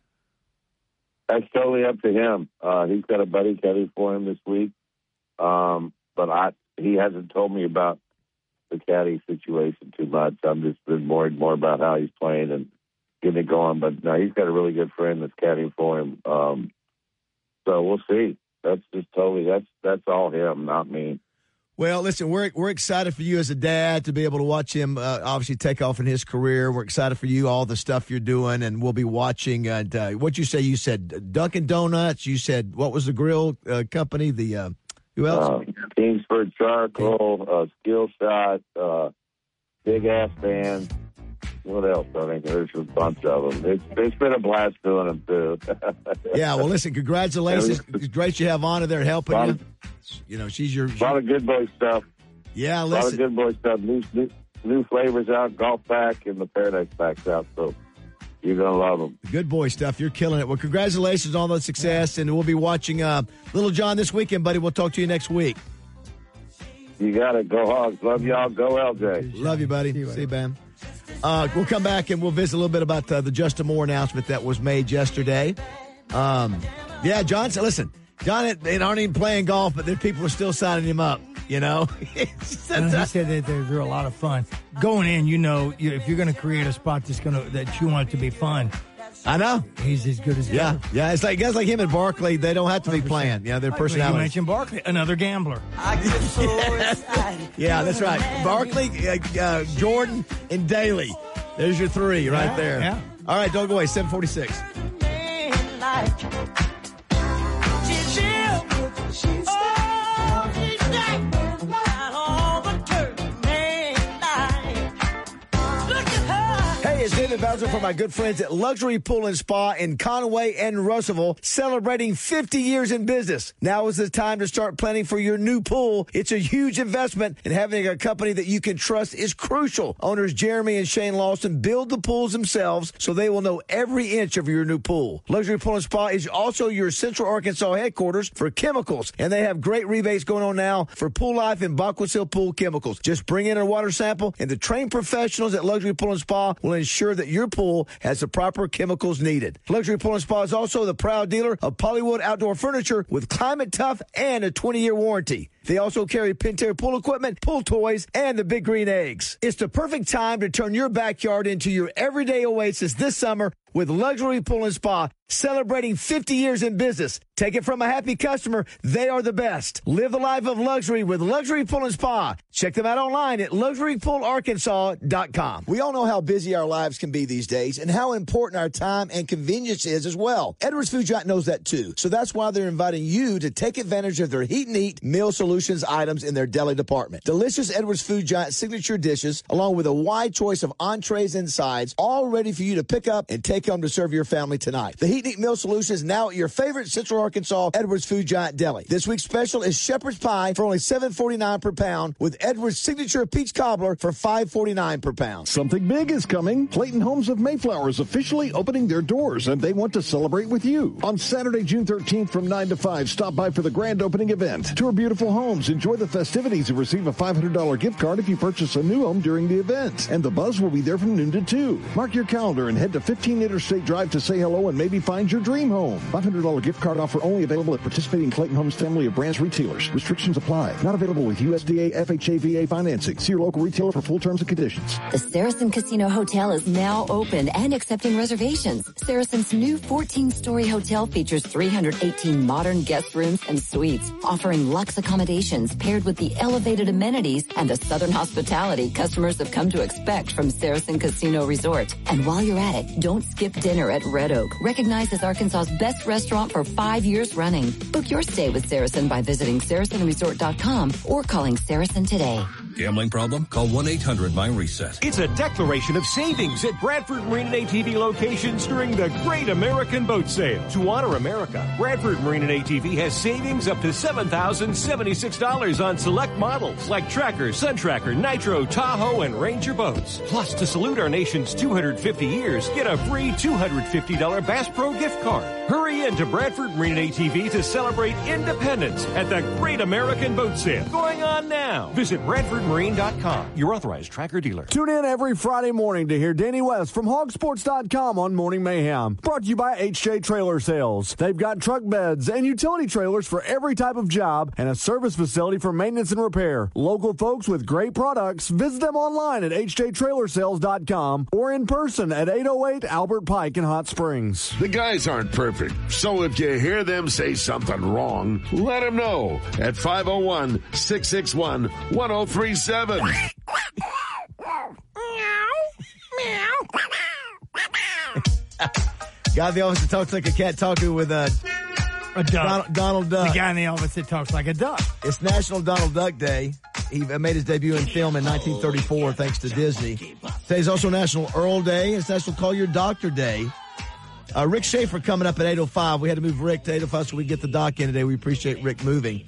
That's totally up to him. Uh, he's got a buddy caddy for him this week, um, but I he hasn't told me about the caddy situation too much. I'm just been worried more about how he's playing and getting it going. But no, he's got a really good friend that's caddying for him. Um, so we'll see. That's just totally that's that's all him, not me. Well, listen, we're we're excited for you as a dad to be able to watch him uh, obviously take off in his career. We're excited for you, all the stuff you're doing, and we'll be watching. And uh, what you say? You said Dunkin' Donuts. You said what was the grill uh, company? The uh, who else? Uh, Kingsford Charcoal, uh, Skill Shot, uh, Big Ass Band. What else? I think there's a bunch of them. It's, it's been a blast doing them, too. Yeah, well, listen, congratulations. It's great you have Anna there helping you. Of, you know, she's your... A lot of good boy stuff. Yeah, listen. A lot of good boy stuff. New, new, new flavors out, Golf Pack and the Paradise Pack's out, so you're going to love them. Good boy stuff. You're killing it. Well, congratulations on all the success, and we'll be watching uh, Little John this weekend, buddy. We'll talk to you next week. You got it. Go Hogs. Love y'all. Go L J. Love you, buddy. See you, See you Bam. Uh, we'll come back and we'll visit a little bit about uh, the Justin Moore announcement that was made yesterday. Um, yeah, John said, listen, John, they aren't even playing golf, but there people are still signing him up, you know? He said that they're, they're a lot of fun. Going in, you know, you, if you're going to create a spot that's gonna that you want it to be fun, I know. He's as good as yeah, ever. Yeah. It's like guys like him and Barkley. They don't have to be playing. Yeah, their personality. You mentioned Barkley, another gambler. I get so excited. Yeah, that's right. Barkley, uh, uh, Jordan, and Daly. There's your three right yeah, there. Yeah. All right, don't go away. seven forty-six. It's David Bowser for my good friends at Luxury Pool and Spa in Conway and Russellville, celebrating fifty years in business. Now is the time to start planning for your new pool. It's a huge investment, and having a company that you can trust is crucial. Owners Jeremy and Shane Lawson build the pools themselves, so they will know every inch of your new pool. Luxury Pool and Spa is also your Central Arkansas headquarters for chemicals, and they have great rebates going on now for Pool Life and Backwoods Hill Pool Chemicals. Just bring in a water sample, and the trained professionals at Luxury Pool and Spa will ensure that your pool has the proper chemicals needed. Luxury Pool and Spa is also the proud dealer of Polywood Outdoor Furniture with Climate Tough and a twenty-year warranty. They also carry Pentair pool equipment, pool toys, and the Big Green Eggs. It's the perfect time to turn your backyard into your everyday oasis this summer with Luxury Pool and Spa, celebrating fifty years in business. Take it from a happy customer. They are the best. Live the life of luxury with Luxury Pool and Spa. Check them out online at luxury pool arkansas dot com. We all know how busy our lives can be these days and how important our time and convenience is as well. Edwards Food Giant knows that too. So that's why they're inviting you to take advantage of their Heat and Eat meal solutions items in their deli department. Delicious Edwards Food Giant signature dishes, along with a wide choice of entrees and sides, all ready for you to pick up and take home to serve your family tonight. The Heat and Eat meal solution is now at your favorite Central Arkansas Edwards Food Giant deli. This week's special is shepherd's pie for only seven forty-nine per pound, with Edwards signature peach cobbler for five forty-nine per pound. Something big is coming. Clayton Homes of Mayflower is officially opening their doors, and they want to celebrate with you. On Saturday, June thirteenth from nine to five, stop by for the grand opening event. Tour beautiful homes, enjoy the festivities, and receive a five hundred dollars gift card if you purchase a new home during the event. And the buzz will be there from noon to two. Mark your calendar and head to fifteen Interstate Drive to say hello and maybe find your dream home. five hundred dollars gift card offer only available at participating Clayton Homes family of brands retailers. Restrictions apply. Not available with U S D A F H A V A financing. See your local retailer for full terms and conditions. The Saracen Casino Hotel is now open and accepting reservations. Saracen's new fourteen-story hotel features three hundred eighteen modern guest rooms and suites, offering luxe accommodations paired with the elevated amenities and the southern hospitality customers have come to expect from Saracen Casino Resort. And while you're at it, don't skip dinner at Red Oak, recognized as Arkansas's best restaurant for five years running. Book your stay with Saracen by visiting saracen resort dot com or calling Saracen today. Gambling problem? Call one eight hundred my reset. It's a declaration of savings at Bradford Marine and A T V locations during the Great American Boat Sale. To honor America, Bradford Marine and A T V has savings up to seven thousand seventy-six dollars on select models like Tracker, Sun Tracker, Nitro, Tahoe, and Ranger boats. Plus, to salute our nation's two hundred fifty years, get a free two hundred fifty dollars Bass Pro gift card. Hurry in to Bradford Marine and A T V to celebrate independence at the Great American Boat Sale. Going on now. Visit Bradford Marine dot com, your authorized Tracker dealer. Tune in every Friday morning to hear Danny West from hog sports dot com on Morning Mayhem. Brought to you by H J Trailer Sales. They've got truck beds and utility trailers for every type of job and a service facility for maintenance and repair. Local folks with great products. Visit them online at H J Trailer Sales dot com or in person at eight oh eight Albert Pike in Hot Springs. The guys aren't perfect, so if you hear them say something wrong, let them know at five oh one, six six one, one oh three seven. Guy in the office that talks like a cat talking with uh, a duck. Donald, Donald Duck. The guy in the office that talks like a duck. It's National Donald Duck Day. He made his debut in film in nineteen thirty-four thanks to Disney. Today's also National Earl Day. It's National Call Your Doctor Day. Uh, Rick Schaefer coming up at eight oh five. We had to move Rick to eight oh five so we get the doc in today. We appreciate Rick moving.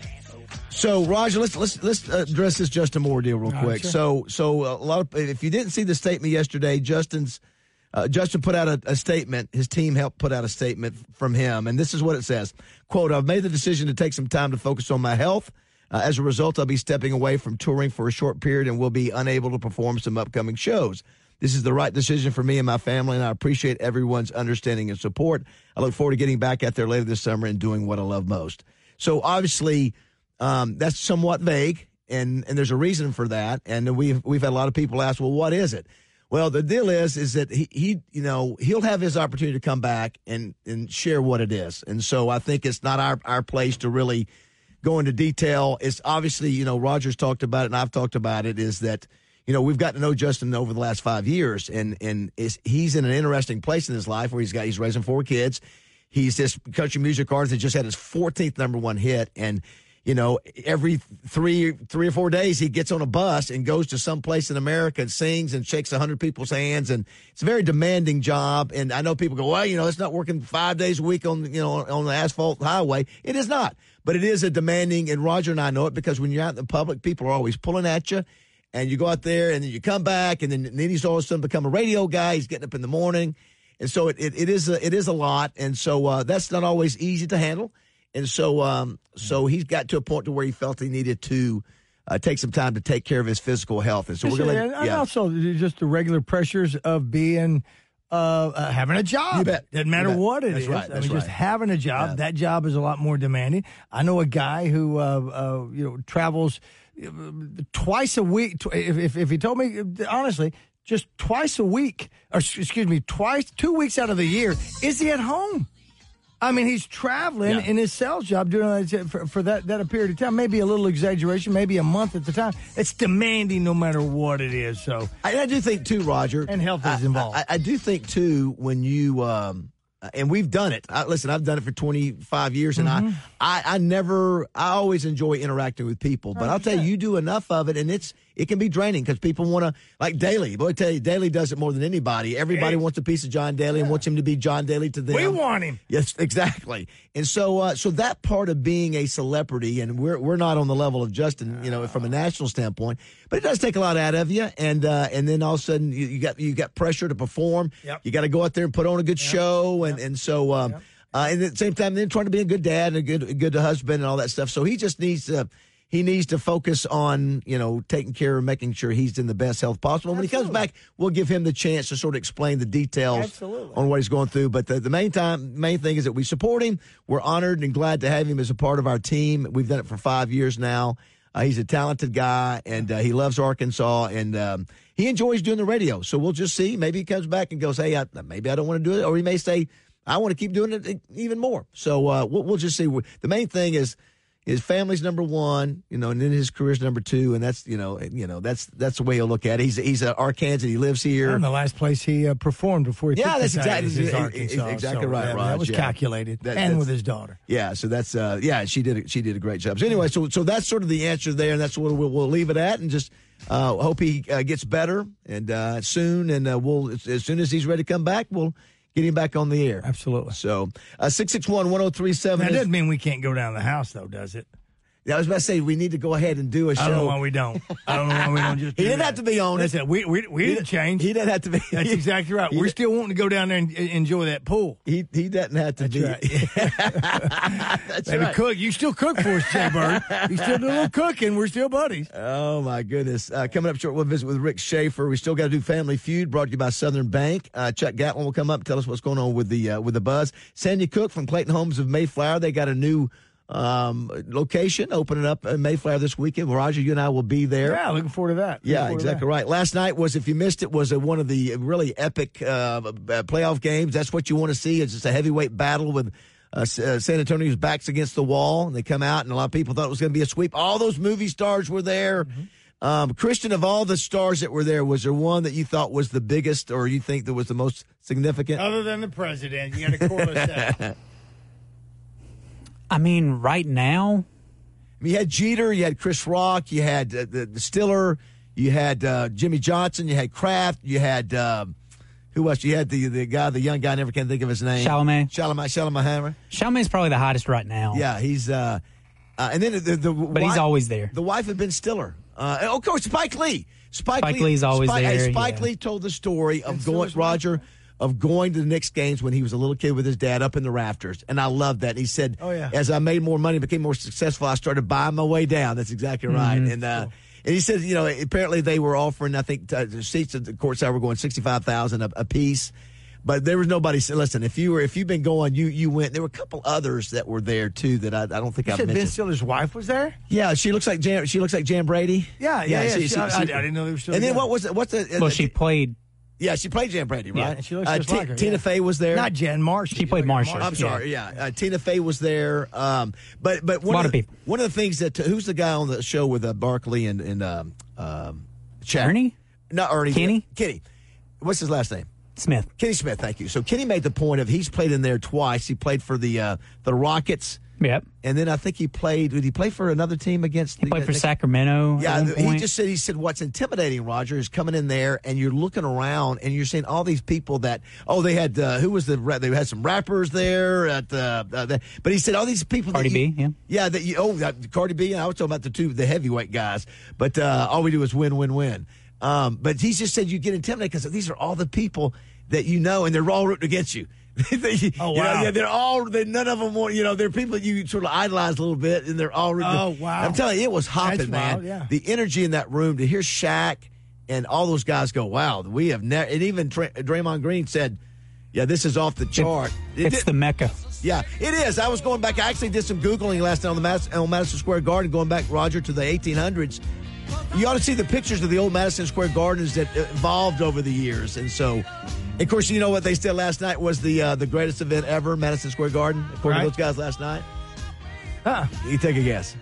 So, Roger, let's let's let's address this Justin Moore deal real quick. Sure. So, so a lot of if you didn't see the statement yesterday, Justin's uh, Justin put out a, a statement. His team helped put out a statement from him, and this is what it says: "Quote: I've made the decision to take some time to focus on my health. Uh, as a result, I'll be stepping away from touring for a short period and will be unable to perform some upcoming shows. This is the right decision for me and my family, and I appreciate everyone's understanding and support. I look forward to getting back out there later this summer and doing what I love most." So, obviously. Um, that's somewhat vague, and, and there's a reason for that. And we've we've had a lot of people ask, well, what is it? Well, the deal is is that he, he you know he'll have his opportunity to come back and, and share what it is. And so I think it's not our, our place to really go into detail. It's obviously, you know, Roger's talked about it and I've talked about it, is that, you know, we've gotten to know Justin over the last five years, and and is, he's in an interesting place in his life where he's got he's raising four kids. He's this country music artist that just had his fourteenth number one hit, and you know, every three three or four days he gets on a bus and goes to some place in America and sings and shakes a hundred people's hands, and it's a very demanding job. And I know people go, well, you know, it's not working five days a week on you know on the asphalt highway. It is not, but it is a demanding. And Roger and I know it because when you're out in the public, people are always pulling at you, and you go out there and then you come back, and then, and then he's all of a sudden become a radio guy. He's getting up in the morning, and so it it, it is a, it is a lot, and so uh, that's not always easy to handle. And so, um, so he's got to a point to where he felt he needed to uh, take some time to take care of his physical health. And so we're going to, and yeah. also just the regular pressures of being, uh, uh having a job. You bet. Doesn't matter You bet. what it That's is. right. I That's mean, right. just having a job. Yeah. That job is a lot more demanding. I know a guy who, uh, uh you know, travels twice a week. If, if if he told me honestly, just twice a week, or excuse me, twice, two weeks out of the year, is he at home? I mean, he's traveling Yeah. in his sales job doing for, for that, that a period of time. Maybe a little exaggeration, maybe a month at the time. It's demanding no matter what it is. So I, I do think too, Roger, and health is I, involved. I, I do think too when you um, and we've done it. I, listen, I've done it for twenty-five years, and Mm-hmm. I, I I never I always enjoy interacting with people. But I'll tell you, you do enough of it, and it's it can be draining because people want to, like Daly. Boy, I tell you, Daly does it more than anybody. Everybody Hey. wants a piece of John Daly and wants him to be John Daly to them. We want him. Yes, exactly. And so, uh, so that part of being a celebrity, and we're we're not on the level of Justin, you know, from a national standpoint, but it does take a lot out of you. And uh, and then all of a sudden, you, you got you got pressure to perform. Yep. You got to go out there and put on a good show, and and so, um, uh, and at the same time, then trying to be a good dad and a good a good husband and all that stuff. So he just needs to. He needs to focus on, you know, taking care of making sure he's in the best health possible. When he comes back, we'll give him the chance to sort of explain the details Absolutely. on what he's going through. But the, the main time, main thing is that we support him. We're honored and glad to have him as a part of our team. We've done it for five years now. Uh, he's a talented guy, and uh, he loves Arkansas, and um, he enjoys doing the radio. So we'll just see. Maybe he comes back and goes, hey, I, maybe I don't want to do it. Or he may say, I want to keep doing it even more. So uh, we'll, we'll just see. The main thing is, his family's number one, you know, and then his career's number two, and that's, you know, you know, that's that's the way you'll look at it. He's he's an Arkansan. He lives here. And the last place he uh, performed before he Yeah, took that's the exactly- is ex- Arkansas. exactly So, right, yeah, Raj, That was yeah. calculated, That- and that's- with his daughter. Yeah, so that's uh, yeah, she did a, she did a great job. So anyway, so so that's sort of the answer there, and that's what we'll, we'll leave it at, and just uh, hope he uh, gets better and uh, soon. And uh, we'll as soon as he's ready to come back, we'll get him back on the air. Absolutely. So uh, six six one, one oh three seven. That doesn't mean we can't go down to the house, though, does it? I was about to say we need to go ahead and do a show. I don't know why we don't. I don't know why we don't just. He do didn't that. have to be on it. Listen, we we, we He didn't change. He didn't have to be. That's exactly right. He We're did- still wanting to go down there and uh, enjoy that pool. He he doesn't have to That's be. right. That's Maybe right. cook. You still cook for us, Jay Bird. You still do a little cooking. We're still buddies. Oh, my goodness. Uh, coming up short, we'll visit with Rick Schaefer. We still got to do Family Feud, brought to you by Southern Bank. Uh, Chuck Gatlin will come up and tell us what's going on with the uh, with the Buzz. Sandy Cook from Clayton Homes of Mayflower. They got a new um, location opening up in Mayflower this weekend. Roger, you and I will be there. Yeah, looking forward to that. Looking Yeah, forward to exactly that. right. Last night was, if you missed it, was a, one of the really epic uh, playoff games. That's what you want to see. It's just a heavyweight battle with uh, San Antonio's backs against the wall. And they come out, and a lot of people thought it was going to be a sweep. All those movie stars were there. Mm-hmm. Um, Christian, of all the stars that were there, was there one that you thought was the biggest, or you think that was the most significant? Other than the president, you got to call us out. I mean, right now, I mean, you had Jeter, you had Chris Rock, you had uh, the, the Stiller, you had uh, Jimmy Johnson, you had Kraft, you had um, who else? You had the the guy, the young guy, I never can think of his name. Chalamet. Chalamet, Chalamet Hammer. Chalamet's probably the hottest right now. Yeah, he's uh, uh and then the, the But he's always there. The wife of Ben Stiller. Uh, and of course, Spike Lee. Spike, Spike Lee, Lee's always Spike, hey, there, Spike yeah. Lee told the story of And going, Stiller's wife. Roger, of going to the Knicks games when he was a little kid with his dad up in the rafters. And I love that. He said, Oh, yeah. as I made more money, became more successful, I started buying my way down. That's exactly right. Mm-hmm. And uh, and he said, you know, apparently they were offering, I think, uh, the seats at the courtside were going sixty-five thousand dollars a, a piece. But there was nobody. Listen, if you were, if you've been going, you you went. There were a couple others that were there too that I, I don't think You I've said Ben mentioned. Stiller's wife was there? Yeah, she looks like Jan. She looks like Jan Brady. Yeah, yeah, yeah. she- She- she- I, she- I didn't know they were still And then together. what was it? What's the? Well, she played. Yeah, she played Jan Brady, right? Yeah, and she looks uh, just Ti- like her, Tina yeah. Fey was there. Not Jan Marshall. She played Like Marshall. I'm sorry. Yeah, uh, Tina Fey was there. Um, but but one A lot of, of the, people. one of the things that who's the guy on the show with uh, Barkley and and um, um, Shaq? Ernie? Not Ernie. Kenny? Kenny. What's his last name? Smith. Kenny Smith. Thank you. So Kenny made the point of he's played in there twice. He played for the uh, the Rockets. Yep. And then I think he played. Did he play for another team against? He the, played for the- Sacramento. Yeah, at one he point. just said he said what's intimidating, Roger, is coming in there and you're looking around and you're seeing all these people that oh they had uh, who was the ra- they had some rappers there at the, uh, the but he said all these people Cardi that you, B, yeah. yeah that you oh that, Cardi B, and I was talking about the two the heavyweight guys, but uh, all we do is win win win. Um, but he just said you get intimidated because these are all the people that you know and they're all rooting against you. They- Oh, you know, wow. yeah, they're all. They, none of them want. You know, they're people you sort of idolize a little bit, and they're all. Oh, wow. I'm telling you, it was hopping, That's man. wild, yeah. The energy in that room to hear Shaq and all those guys go, "Wow, we have never." And even Dray- Draymond Green said, "Yeah, this is off the chart." It It's did- the Mecca. yeah, it is. I was going back. I actually did some Googling last night on the Madison, on Madison Square Garden, going back, Roger, to the eighteen hundreds. You ought to see the pictures of the old Madison Square Gardens that evolved over the years. And so, of course, you know what they said last night was the uh, the greatest event ever, Madison Square Garden, according Right. to those guys last night. Huh. You take a guess.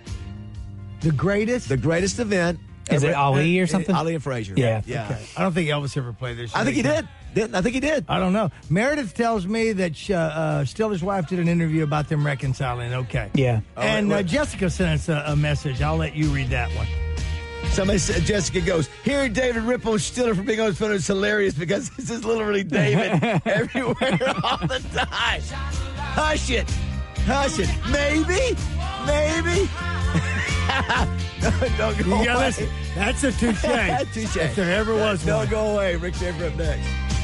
The greatest? The greatest event. Is it ever- Ali or something? Ali and Frazier. Yeah. Yeah. Okay. I don't think Elvis ever played this. I think he did. Didn't I think he did. I don't know. Meredith tells me that uh, uh, Stiller's wife did an interview about them reconciling. Okay. Yeah. And Oh, uh, wait. Jessica sent us a, a message. I'll let you read that one. Somebody said, Jessica goes, hearing David Ripple and Stiller from being on his phone is hilarious because this is literally David everywhere all the time. Hush it. Hush it. Maybe. Maybe. don't go You away. got this? That's a touche. Touche. If there ever was Don't one. go away. Rick Schaefer up next.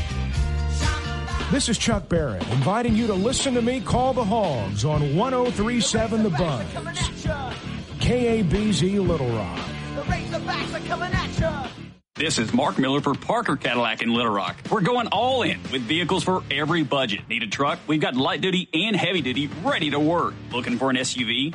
This is Chuck Barrett inviting you to listen to me call the Hogs on one oh three point seven The Buzz. K A B Z Little Rock. This is Mark Miller for Parker Cadillac in Little Rock. We're going all in with vehicles for every budget. Need a truck? We've got light duty and heavy duty ready to work. Looking for an S U V?